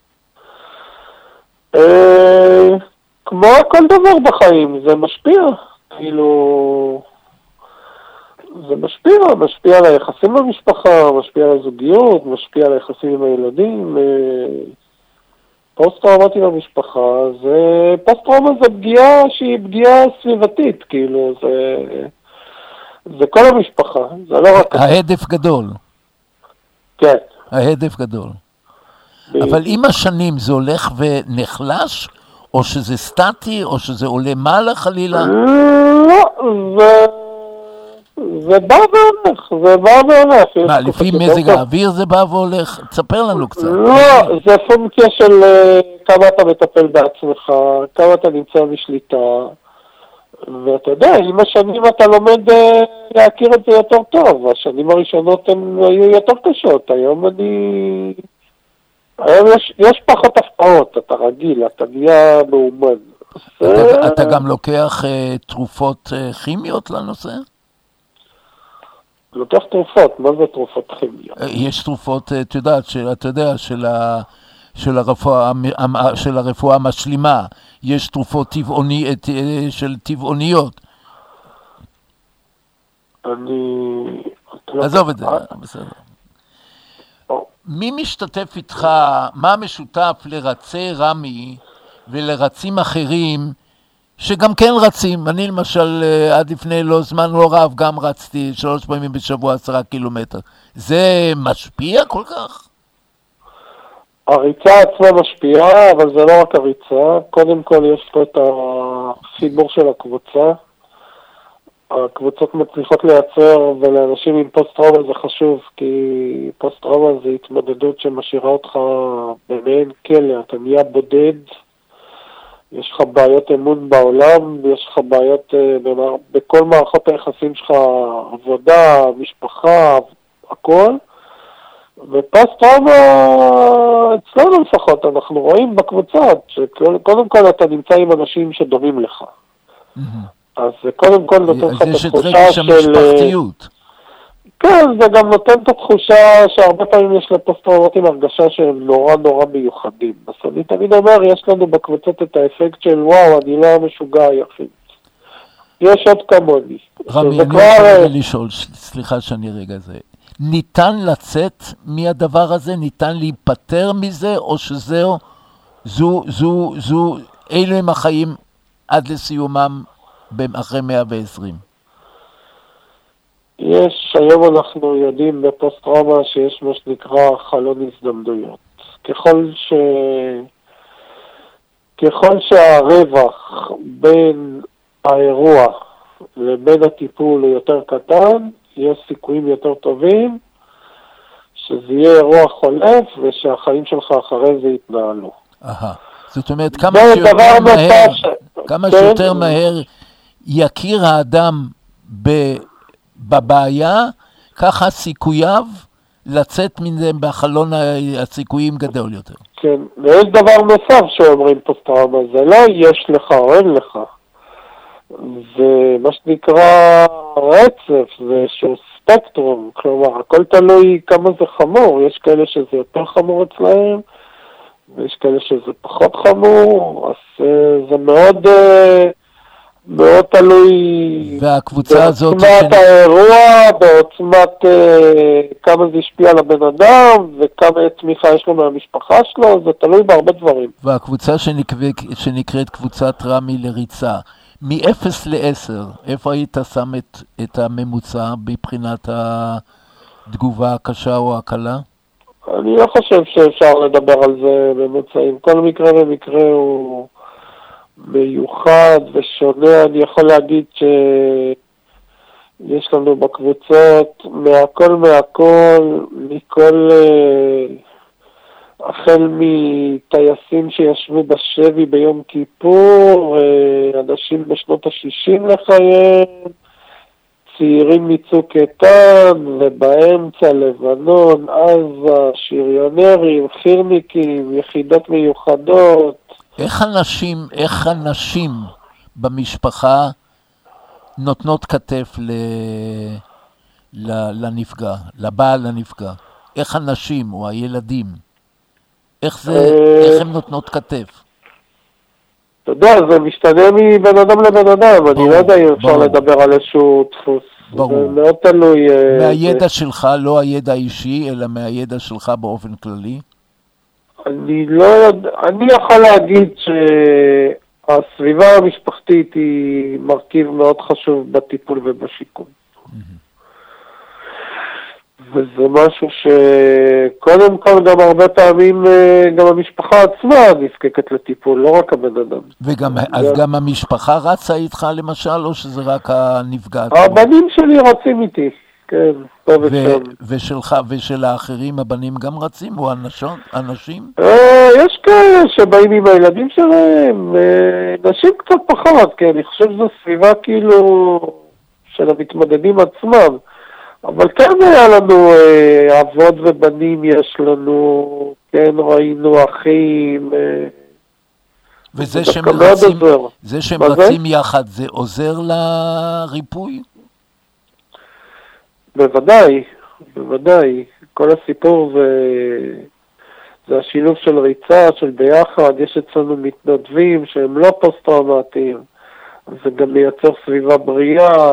כמו כל דבר בחיים, זה משפיע. כאילו, זה משפיע על היחסים במשפחה, משפיע על הזוגיות, משפיע על היחסים עם הילדים. פוסט-טראומטי במשפחה, פוסט-טראומה זה פגיעה שהיא פגיעה סביבתית, כאילו, זה כל המשפחה, זה לא רק... ההדף גדול. כן. ההדף גדול. אבל עם השנים זה הולך ונחלש, או שזה סטטי, או שזה עולה מעלה חלילה? לא, זה בא והולך. מה, לפי מזג האוויר זה בא והולך? תספר לנו קצת. לא, זה פונקציה של כמה אתה מטפל בעצמך, כמה אתה נמצא בשליטה, ואתה יודע, עם השנים אתה לומד להכיר את זה יותר טוב. השנים הראשונות הן היו יותר קשות, היום יש פחות הפתעות, אתה רגיל, אתה נהיה מאומן. אתה גם לוקח תרופות כימיות לנושא? לוקח תרופות, מה זה תרופות כימיות? יש תרופות, אתה יודע, של הרפואה המשלימה, יש תרופות של טבעוניות. עזוב את זה, בסדר. מי משתתף איתך, מה משותף לרצי רמי ולרצים אחרים שגם כן רצים? אני למשל עד לפני זמן לא רב גם רצתי 3 פעמים בשבוע 10 קילומטר. זה משפיע כל כך? הריצה עצמה משפיעה, אבל זה לא רק הריצה. קודם כל יש פה את החיבור של הקבוצה. הקבוצות מצליחות לייצר, ולאנשים עם פוסט-טראומה זה חשוב, כי פוסט-טראומה זה התמודדות שמשאירה אותך במעין כלא, אתה נהיה בודד, יש לך בעיות אמון בעולם, יש לך בעיות בכל מערכות היחסים שלך, עבודה, משפחה, הכל, ופוסט-טראומה, אצלנו לפחות, אנחנו רואים בקבוצות, שקודם כל אתה נמצא עם אנשים שדומים לך. אז זה קודם כל נותן לך את התחושה של... המשפחתיות. כן, זה גם נותן את התחושה שהרבה פעמים יש לפוסט-טראומטים הרגשה שהם נורא נורא מיוחדים. אז אני תמיד אומר, יש לנו בקבוצות את האפקט של וואו, אני לא משוגע היחיד. יש עוד כמוני. רמי, אני רוצה לשאול, סליחה שאני רגע זה. ניתן לצאת מהדבר הזה? ניתן להיפטר מזה? או שזהו, אלו הם החיים עד לסיומם אחרי 120? היום אנחנו יודעים בפוסט-טראומה שיש מה שנקרא חלון הזדמנויות. ככל שהרווח בין האירוע לבין הטיפול הוא יותר קטן, יש סיכויים יותר טובים שזה יהיה אירוע חולף ושהחיים שלך אחרי זה יתנהלו. זאת אומרת, כמה שיותר מהר יכיר האדם בבעיה, ככה סיכוייו לצאת מזה בחלון הסיכויים גדול יותר. כן, ויש דבר נוסף שאומרים פוסט-טראומה, זה לא יש לך או אין לך. זה מה שנקרא רצף, זה איזשהו ספקטרום, כלומר, הכל תלוי כמה זה חמור, יש כאלה שזה יותר חמור אצלהם, ויש כאלה שזה פחות חמור, אז זה מאוד... מאוד תלוי והקבוצה הזאת בעוצמת האירוע, בעוצמת כמה זה השפיע על הבן אדם וכמה תמיכה יש לו מהמשפחה שלו, זה תלוי בהרבה דברים. והקבוצה שנקראת קבוצת רמי לריצה, מ-0 ל-10, איפה היית שם את הממוצע מבחינת התגובה הקשה או הקלה? אני לא חושב שאפשר לדבר על זה בממוצעים, כל מקרה ומקרה הוא... מיוחד ושונה. אני יכול להגיד שיש לנו בקבוצות מהכל, מכל החל מטייסים שישבו בשבי ביום כיפור, אנשים בשנות ה-60 לחייהם, צעירים מצוק איתן, ובאמצע לבנון, עזה, שריונרים, חירניקים, יחידות מיוחדות. איך הנשים במשפחה נותנות כתף לנפגע, לבעל הנפגע? איך הנשים או הילדים? איך הם נותנות כתף? אתה יודע, זה משתנה מבן אדם לבן אדם, אני לא יודע אם אפשר לדבר על איזשהו דפוס. ברור. זה מאוד תלוי. מהידע שלך, לא הידע האישי, אלא מהידע שלך באופן כללי? אני יכול להגיד שהסביבה המשפחתית היא מרכיב מאוד חשוב בטיפול ובשיקום. וזה משהו שקודם כל גם הרבה פעמים גם המשפחה עצמה נזקקת לטיפול, לא רק הבן אדם. אז גם המשפחה רצה איתך למשל, או שזה רק הנפגע? הבנים שלי רצים איתי. כן, טוב ושלך ושל האחרים, הבנים גם רצים, או אנשים? יש כאלה שבאים עם הילדים שלהם, נשים קצת פחות, כי אני חושב שזו סביבה כאילו של המתמודדים עצמם, אבל כן היה לנו אבות ובנים, יש לנו, כן ראינו אחים, וזה שהם רצים יחד, זה עוזר לריפוי? בוודאי, בוודאי. כל הסיפור זה השילוב של ריצה, של ביחד. יש אצלנו מתנדבים שהם לא פוסט-טראומטיים. זה גם מייצר סביבה בריאה.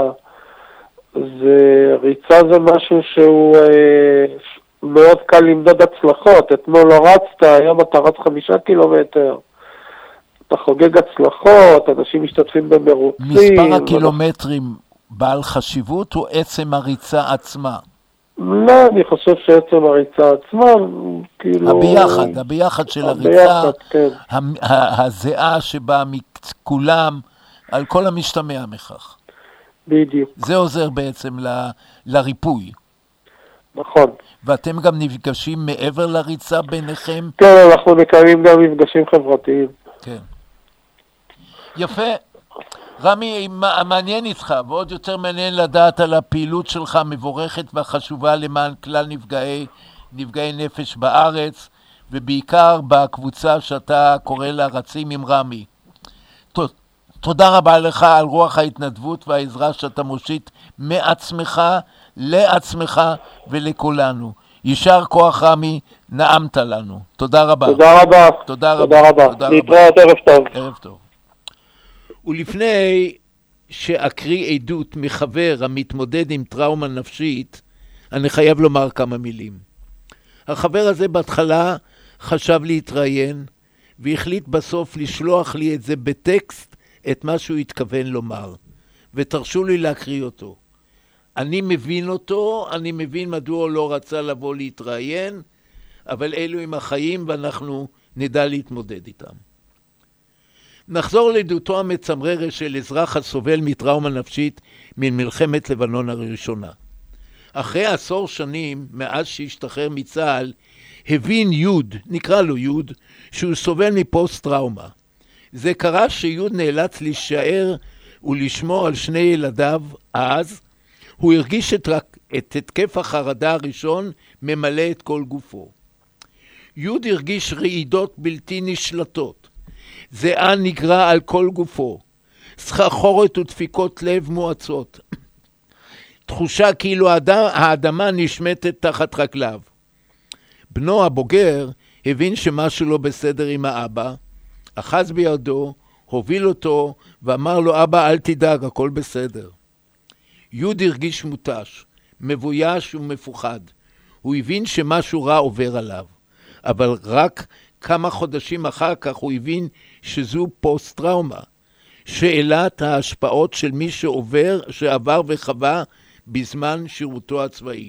ריצה זה משהו שהוא מאוד קל למדוד הצלחות. אתמול לא רצת, היום אתה רץ 5 קילומטר. אתה חוגג הצלחות, אנשים משתתפים במרוצים. מספר הקילומטרים בעל חשיבות הוא עצם הריצה עצמה? לא, אני חושב שעצם הריצה עצמה, כאילו... הביחד של הריצה, הביחד, כן. הזיעה שבה מכולם, על כל המשתמע מכך. בדיוק. זה עוזר בעצם לריפוי. נכון. ואתם גם נפגשים מעבר לריצה ביניכם? כן, אנחנו מקיימים גם מפגשים חברתיים. כן. יפה. רמי, מעניין איתך, ועוד יותר מעניין לדעת על הפעילות שלך המבורכת והחשובה למען כלל נפגעי נפש בארץ, ובעיקר בקבוצה שאתה קורא לה רצים עם רמי. תודה רבה לך על רוח ההתנדבות והעזרה שאתה מושיט מעצמך, לעצמך ולכולנו. יישר כוח רמי, נעמת לנו. תודה רבה. תודה רבה. תודה רבה. להתראות, ערב טוב. ערב טוב. ולפני שאקריא עדות מחבר המתמודד עם טראומה נפשית, אני חייב לומר כמה מילים. החבר הזה בהתחלה חשב להתראיין, והחליט בסוף לשלוח לי את זה בטקסט, את מה שהוא התכוון לומר. ותרשו לי להקריא אותו. אני מבין אותו, אני מבין מדוע לא רצה לבוא להתראיין, אבל אלו הם החיים ואנחנו נדע להתמודד איתם. נחזור לעדותו המצמררת של אזרח הסובל מטראומה נפשית ממלחמת לבנון הראשונה. אחרי 10 שנים מאז שהשתחרר מצה"ל, הבין יוד, נקרא לו יוד, שהוא סובל מפוסט טראומה. זה קרה שיוד נאלץ להישאר ולשמור על 2 ילדיו אז, הוא הרגיש את התקף החרדה הראשון ממלא את כל גופו. יוד הרגיש רעידות בלתי נשלטות. זיעה נגרה על כל גופו. סחרחורת ודפיקות לב מואצות. תחושה כאילו האדמה נשמטת תחת רגליו. בנו הבוגר הבין שמשהו לא בסדר עם האבא, אחז בידו, הוביל אותו ואמר לו, אבא אל תדאג, הכל בסדר. יוד הרגיש מוטש, מבויש ומפוחד. הוא הבין שמשהו רע עובר עליו, אבל רק כמה חודשים אחר כך הוא הבין שזו פוסט טראומה. שאלת ההשפעות של מי שעבר וחווה בזמן שירותו הצבאי.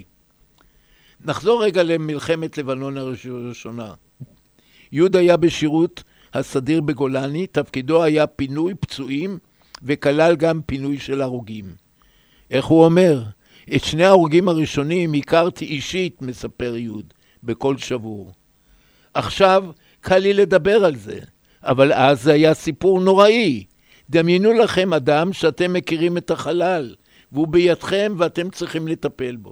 נחזור רגע למלחמת לבנון הראשונה. יוד היה בשירות הסדיר בגולני, תפקידו היה פינוי פצועים וכלל גם פינוי של הרוגים. איך הוא אומר? את 2 ההרוגים הראשונים הכרתי אישית, מספר יוד, בכל שבור. עכשיו קל לי לדבר על זה, אבל אז זה היה סיפור נוראי. דמיינו לכם אדם שאתם מכירים את החלל, והוא בידכם ואתם צריכים לטפל בו.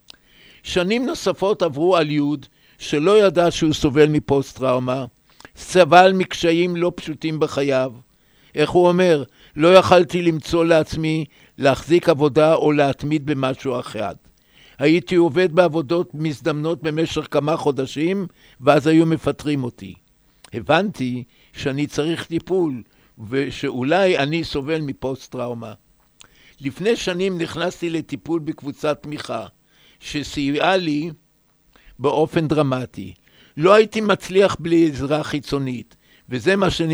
שנים נוספות עברו על יוד, שלא ידע שהוא סובל מפוסט טראומה, סבל מקשיים לא פשוטים בחייו. איך הוא אומר? לא יכלתי למצוא לעצמי להחזיק עבודה או להתמיד במשהו אחד. הייתי עובד בעבודות מזדמנות במשך כמה חודשים, ואז היו מפטרים אותי. הבנתי שאני צריך טיפול, ושאולי אני סובל מפוסט טראומה. לפני שנים נכנסתי לטיפול בקבוצת תמיכה, שסייעה לי באופן דרמטי. לא הייתי מצליח בלי עזרה חיצונית, וזה מה שאני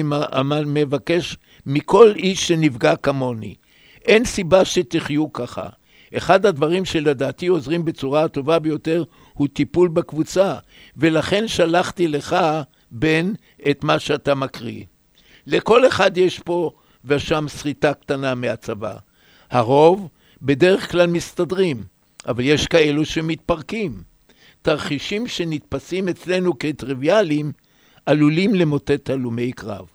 מבקש מכל איש שנפגע כמוני. אין סיבה שתחיו ככה. אחד הדברים שלדעתי עוזרים בצורה הטובה ביותר הוא טיפול בקבוצה, ולכן שלחתי לך, בן, את מה שאתה מקריא. לכל אחד יש פה ושם סחיטה קטנה מהצבא. הרוב בדרך כלל מסתדרים, אבל יש כאלו שמתפרקים. תרחישים שנתפסים אצלנו כטריוויאליים עלולים למוטט הלומי קרב.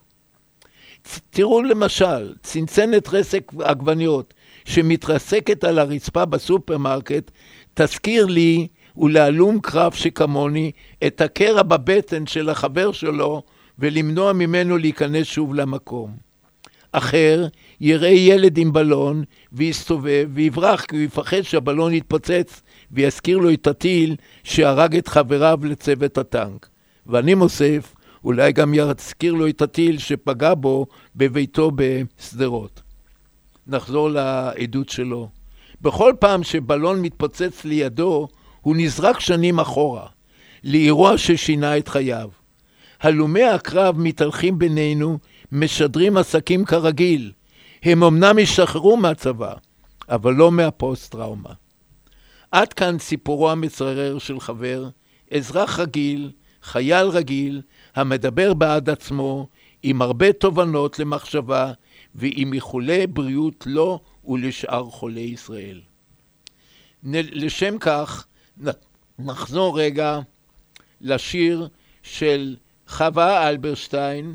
תראו למשל, צנצנת רסק עגבניות שמתרסקת על הרצפה בסופרמרקט, תזכיר לי ולהלום קרב שכמוני את הקרע בבטן של החבר שלו ולמנוע ממנו להיכנס שוב למקום. אחר יראה ילד עם בלון ויסתובב ויברח כי הוא יפחד שהבלון יתפוצץ ויזכיר לו את הטיל שהרג את חבריו לצוות הטנק. ואני מוסיף, אולי גם יזכיר לו את הטיל שפגע בו בביתו בסדרות. נחזור לעדות שלו. בכל פעם שבלון מתפוצץ לידו, הוא נזרק שנים אחורה, לאירוע ששינה את חייו. הלומי הקרב מתהלכים בינינו, משדרים עסקים כרגיל. הם אמנם ישחררו מהצבא, אבל לא מהפוסט-טראומה. עד כאן סיפורו המצרר של חבר, אזרח רגיל, חייל רגיל, המדבר בעד עצמו, עם הרבה תובנות למחשבה, ועם איחולי בריאות לו ולשאר חולי ישראל. לשם כך, נחזור רגע לשיר של חווה אלברשטיין,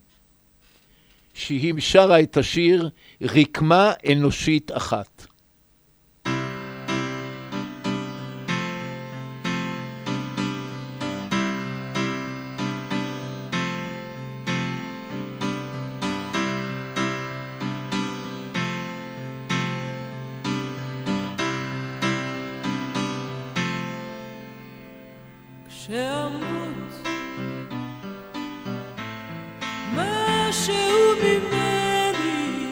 שהיא שרה את השיר רקמה אנושית אחת. כשאמות משהו ממני,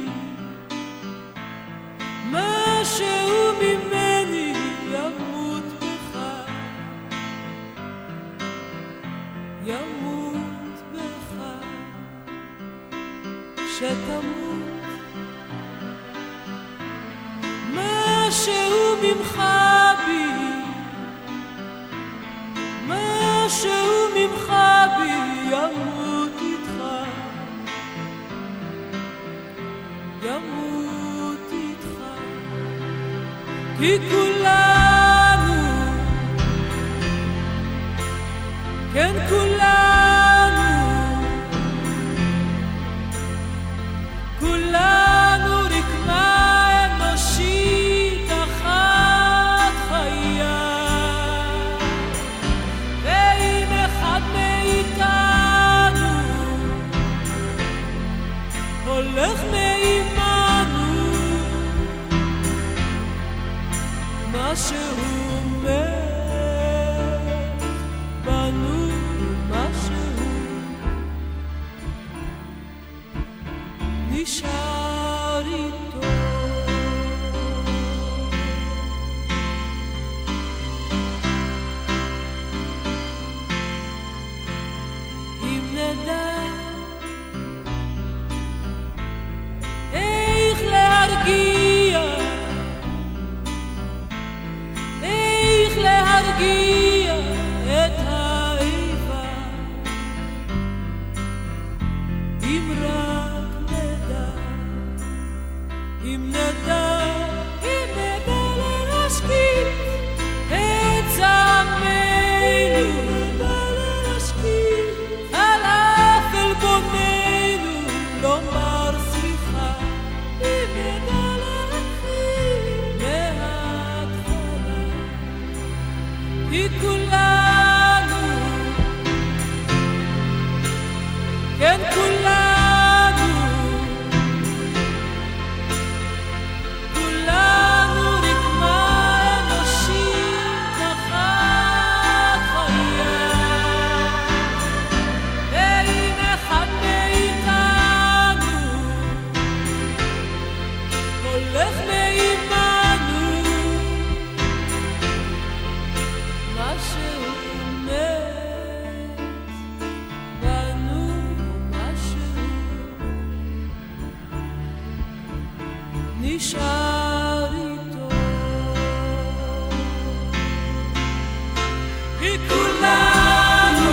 משהו ממני ימות בך, ימות בך. כשתמות משהו ממך בי, משהו ממך בי ימות איתך, ימות איתך. כי כולנו, כן כולנו, כולנו רקמה אנושית אחת חיה. הולך מעימנו משהו מת בנו, משהו נשאר איתו. אם נדע להרגיע, איך להרגיע את האיבה, אם רק נדע, אם נדע, אם נדע להשקיט את זעמנו, נדע להשקיט על אף עלבוננו, לומר סליחה. כי כולנו, כן כולנו, כולנו רקמה אנושית אחת חיה. ואם אחד מאיתנו הולך מעימנו משהו מת בנו, משהו נשאר איתו. כי כולנו,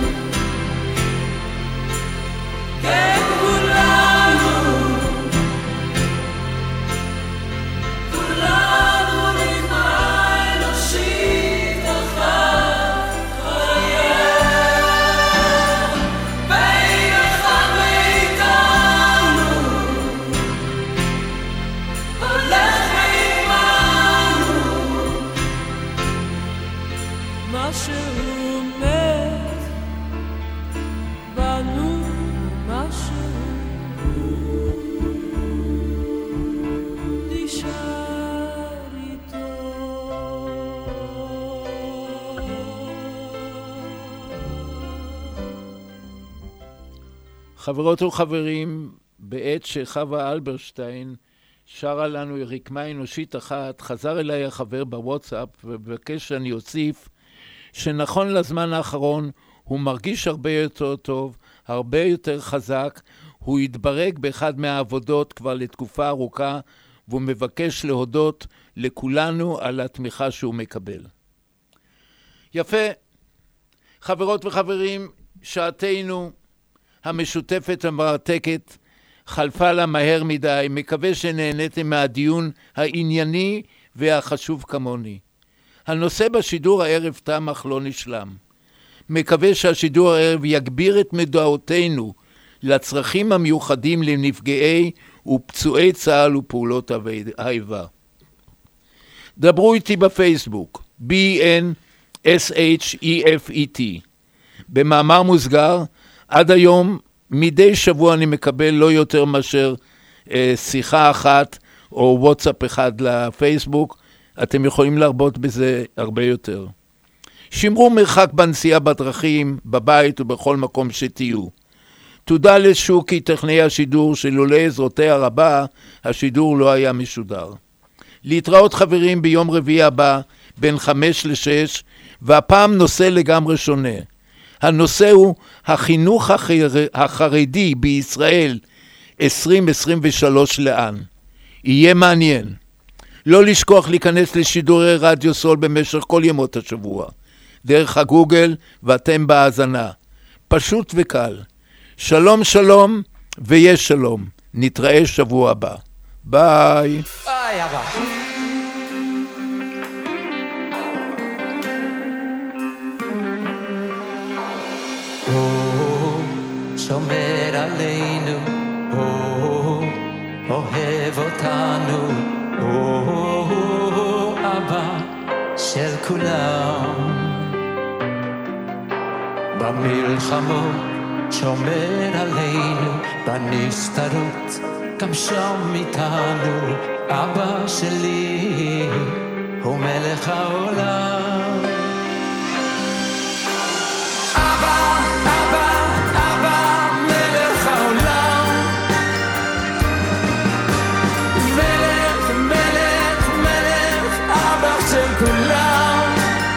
כן כולנו, כולנו רקמה אנושית אחת חיה. ואם אחד מאיתנו הולך מעימנו משהו מת בנו, משהו חברות וחברים, בעת שחווה אלברשטיין שרה לנו רקמה אנושית אחת, חזר אליי החבר בוואטסאפ ובקש שאני אוסיף שנכון לזמן האחרון הוא מרגיש הרבה יותר טוב, הרבה יותר חזק, הוא התברג באחד מהעבודות כבר לתקופה ארוכה, והוא מבקש להודות לכולנו על התמיכה שהוא מקבל. יפה, חברות וחברים, שעתנו המשותפת המרתקת חלפה לה מהר מדי, מקווה שנהניתם מהדיון הענייני והחשוב כמוני. הנושא בשידור הערב תם אך לא נשלם. מקווה שהשידור הערב יגביר את מודעותינו לצרכים המיוחדים לנפגעי ופצועי צה"ל ופעולות האיבה. דברו איתי בפייסבוק, BNSHEFET. במאמר מוסגר, עד היום מדי שבוע אני מקבל לא יותר מאשר שיחה אחת או וואטסאפ אחד לפייסבוק. אתם יכולים להרבות בזה הרבה יותר. שמרו מרחק בנסיעה בדרכים, בבית ובכל מקום שתהיו. תודה לשוקי טכנאי השידור שלולא עזרותיה הרבה, השידור לא היה משודר. להתראות חברים ביום רביעי הבא בין 5 ל-6, והפעם נושא לגמרי שונה. הנושא הוא החינוך החרדי בישראל 2023 לאן. יהיה מעניין. לא לשכוח להיכנס לשידורי רדיו סול במשך כל ימות השבוע, דרך הגוגל ואתם בהאזנה. פשוט וקל. שלום שלום ויש שלום. נתראה שבוע הבא. ביי. ביי אבא. שומר עלינו, אוהב אותנו, אבא של כולם. במלחמות שומר עלינו, בנסתרות גם שם איתנו, אבא שלי הוא מלך העולם. אבא, אבא, אבא, מלך העולם. מלך, מלך, מלך, אבא של כולם.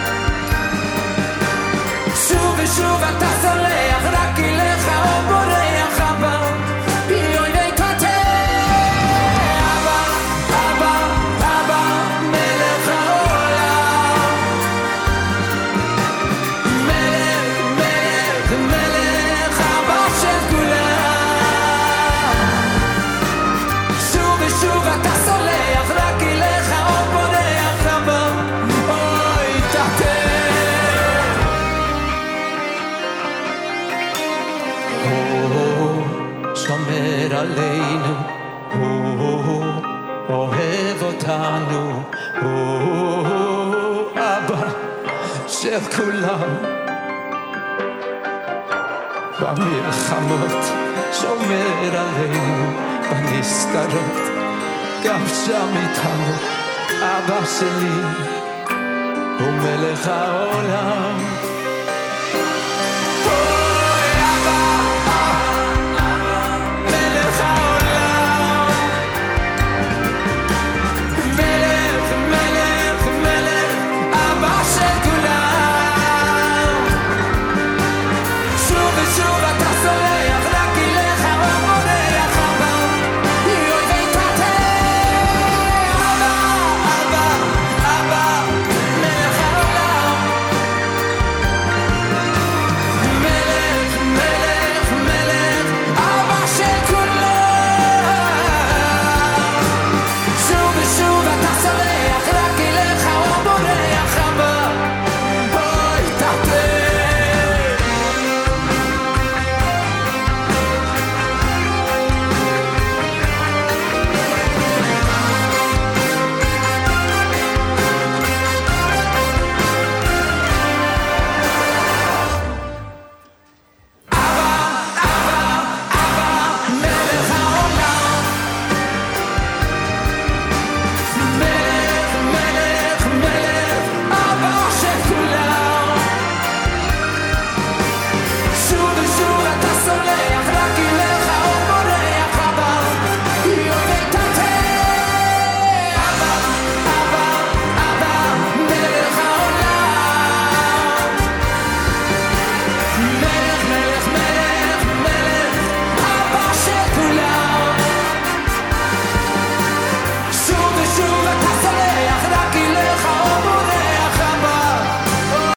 שוב ושוב אתה סולח, רק אליך או בורח אבא, ביוני קוטר. אבא, אבא, אבא, מלך העולם. מלך, מלך, מלך, אבא של כולם. שוב ושוב אתה סולח, רק אליך או בורח אבא, אוי תתן. שומר עלינו, אוהב אותנו, אבא של כולם. במלחמות שומר עלינו, בנסתרות גם שם איתנו, אבא שלי הוא מלך העולם.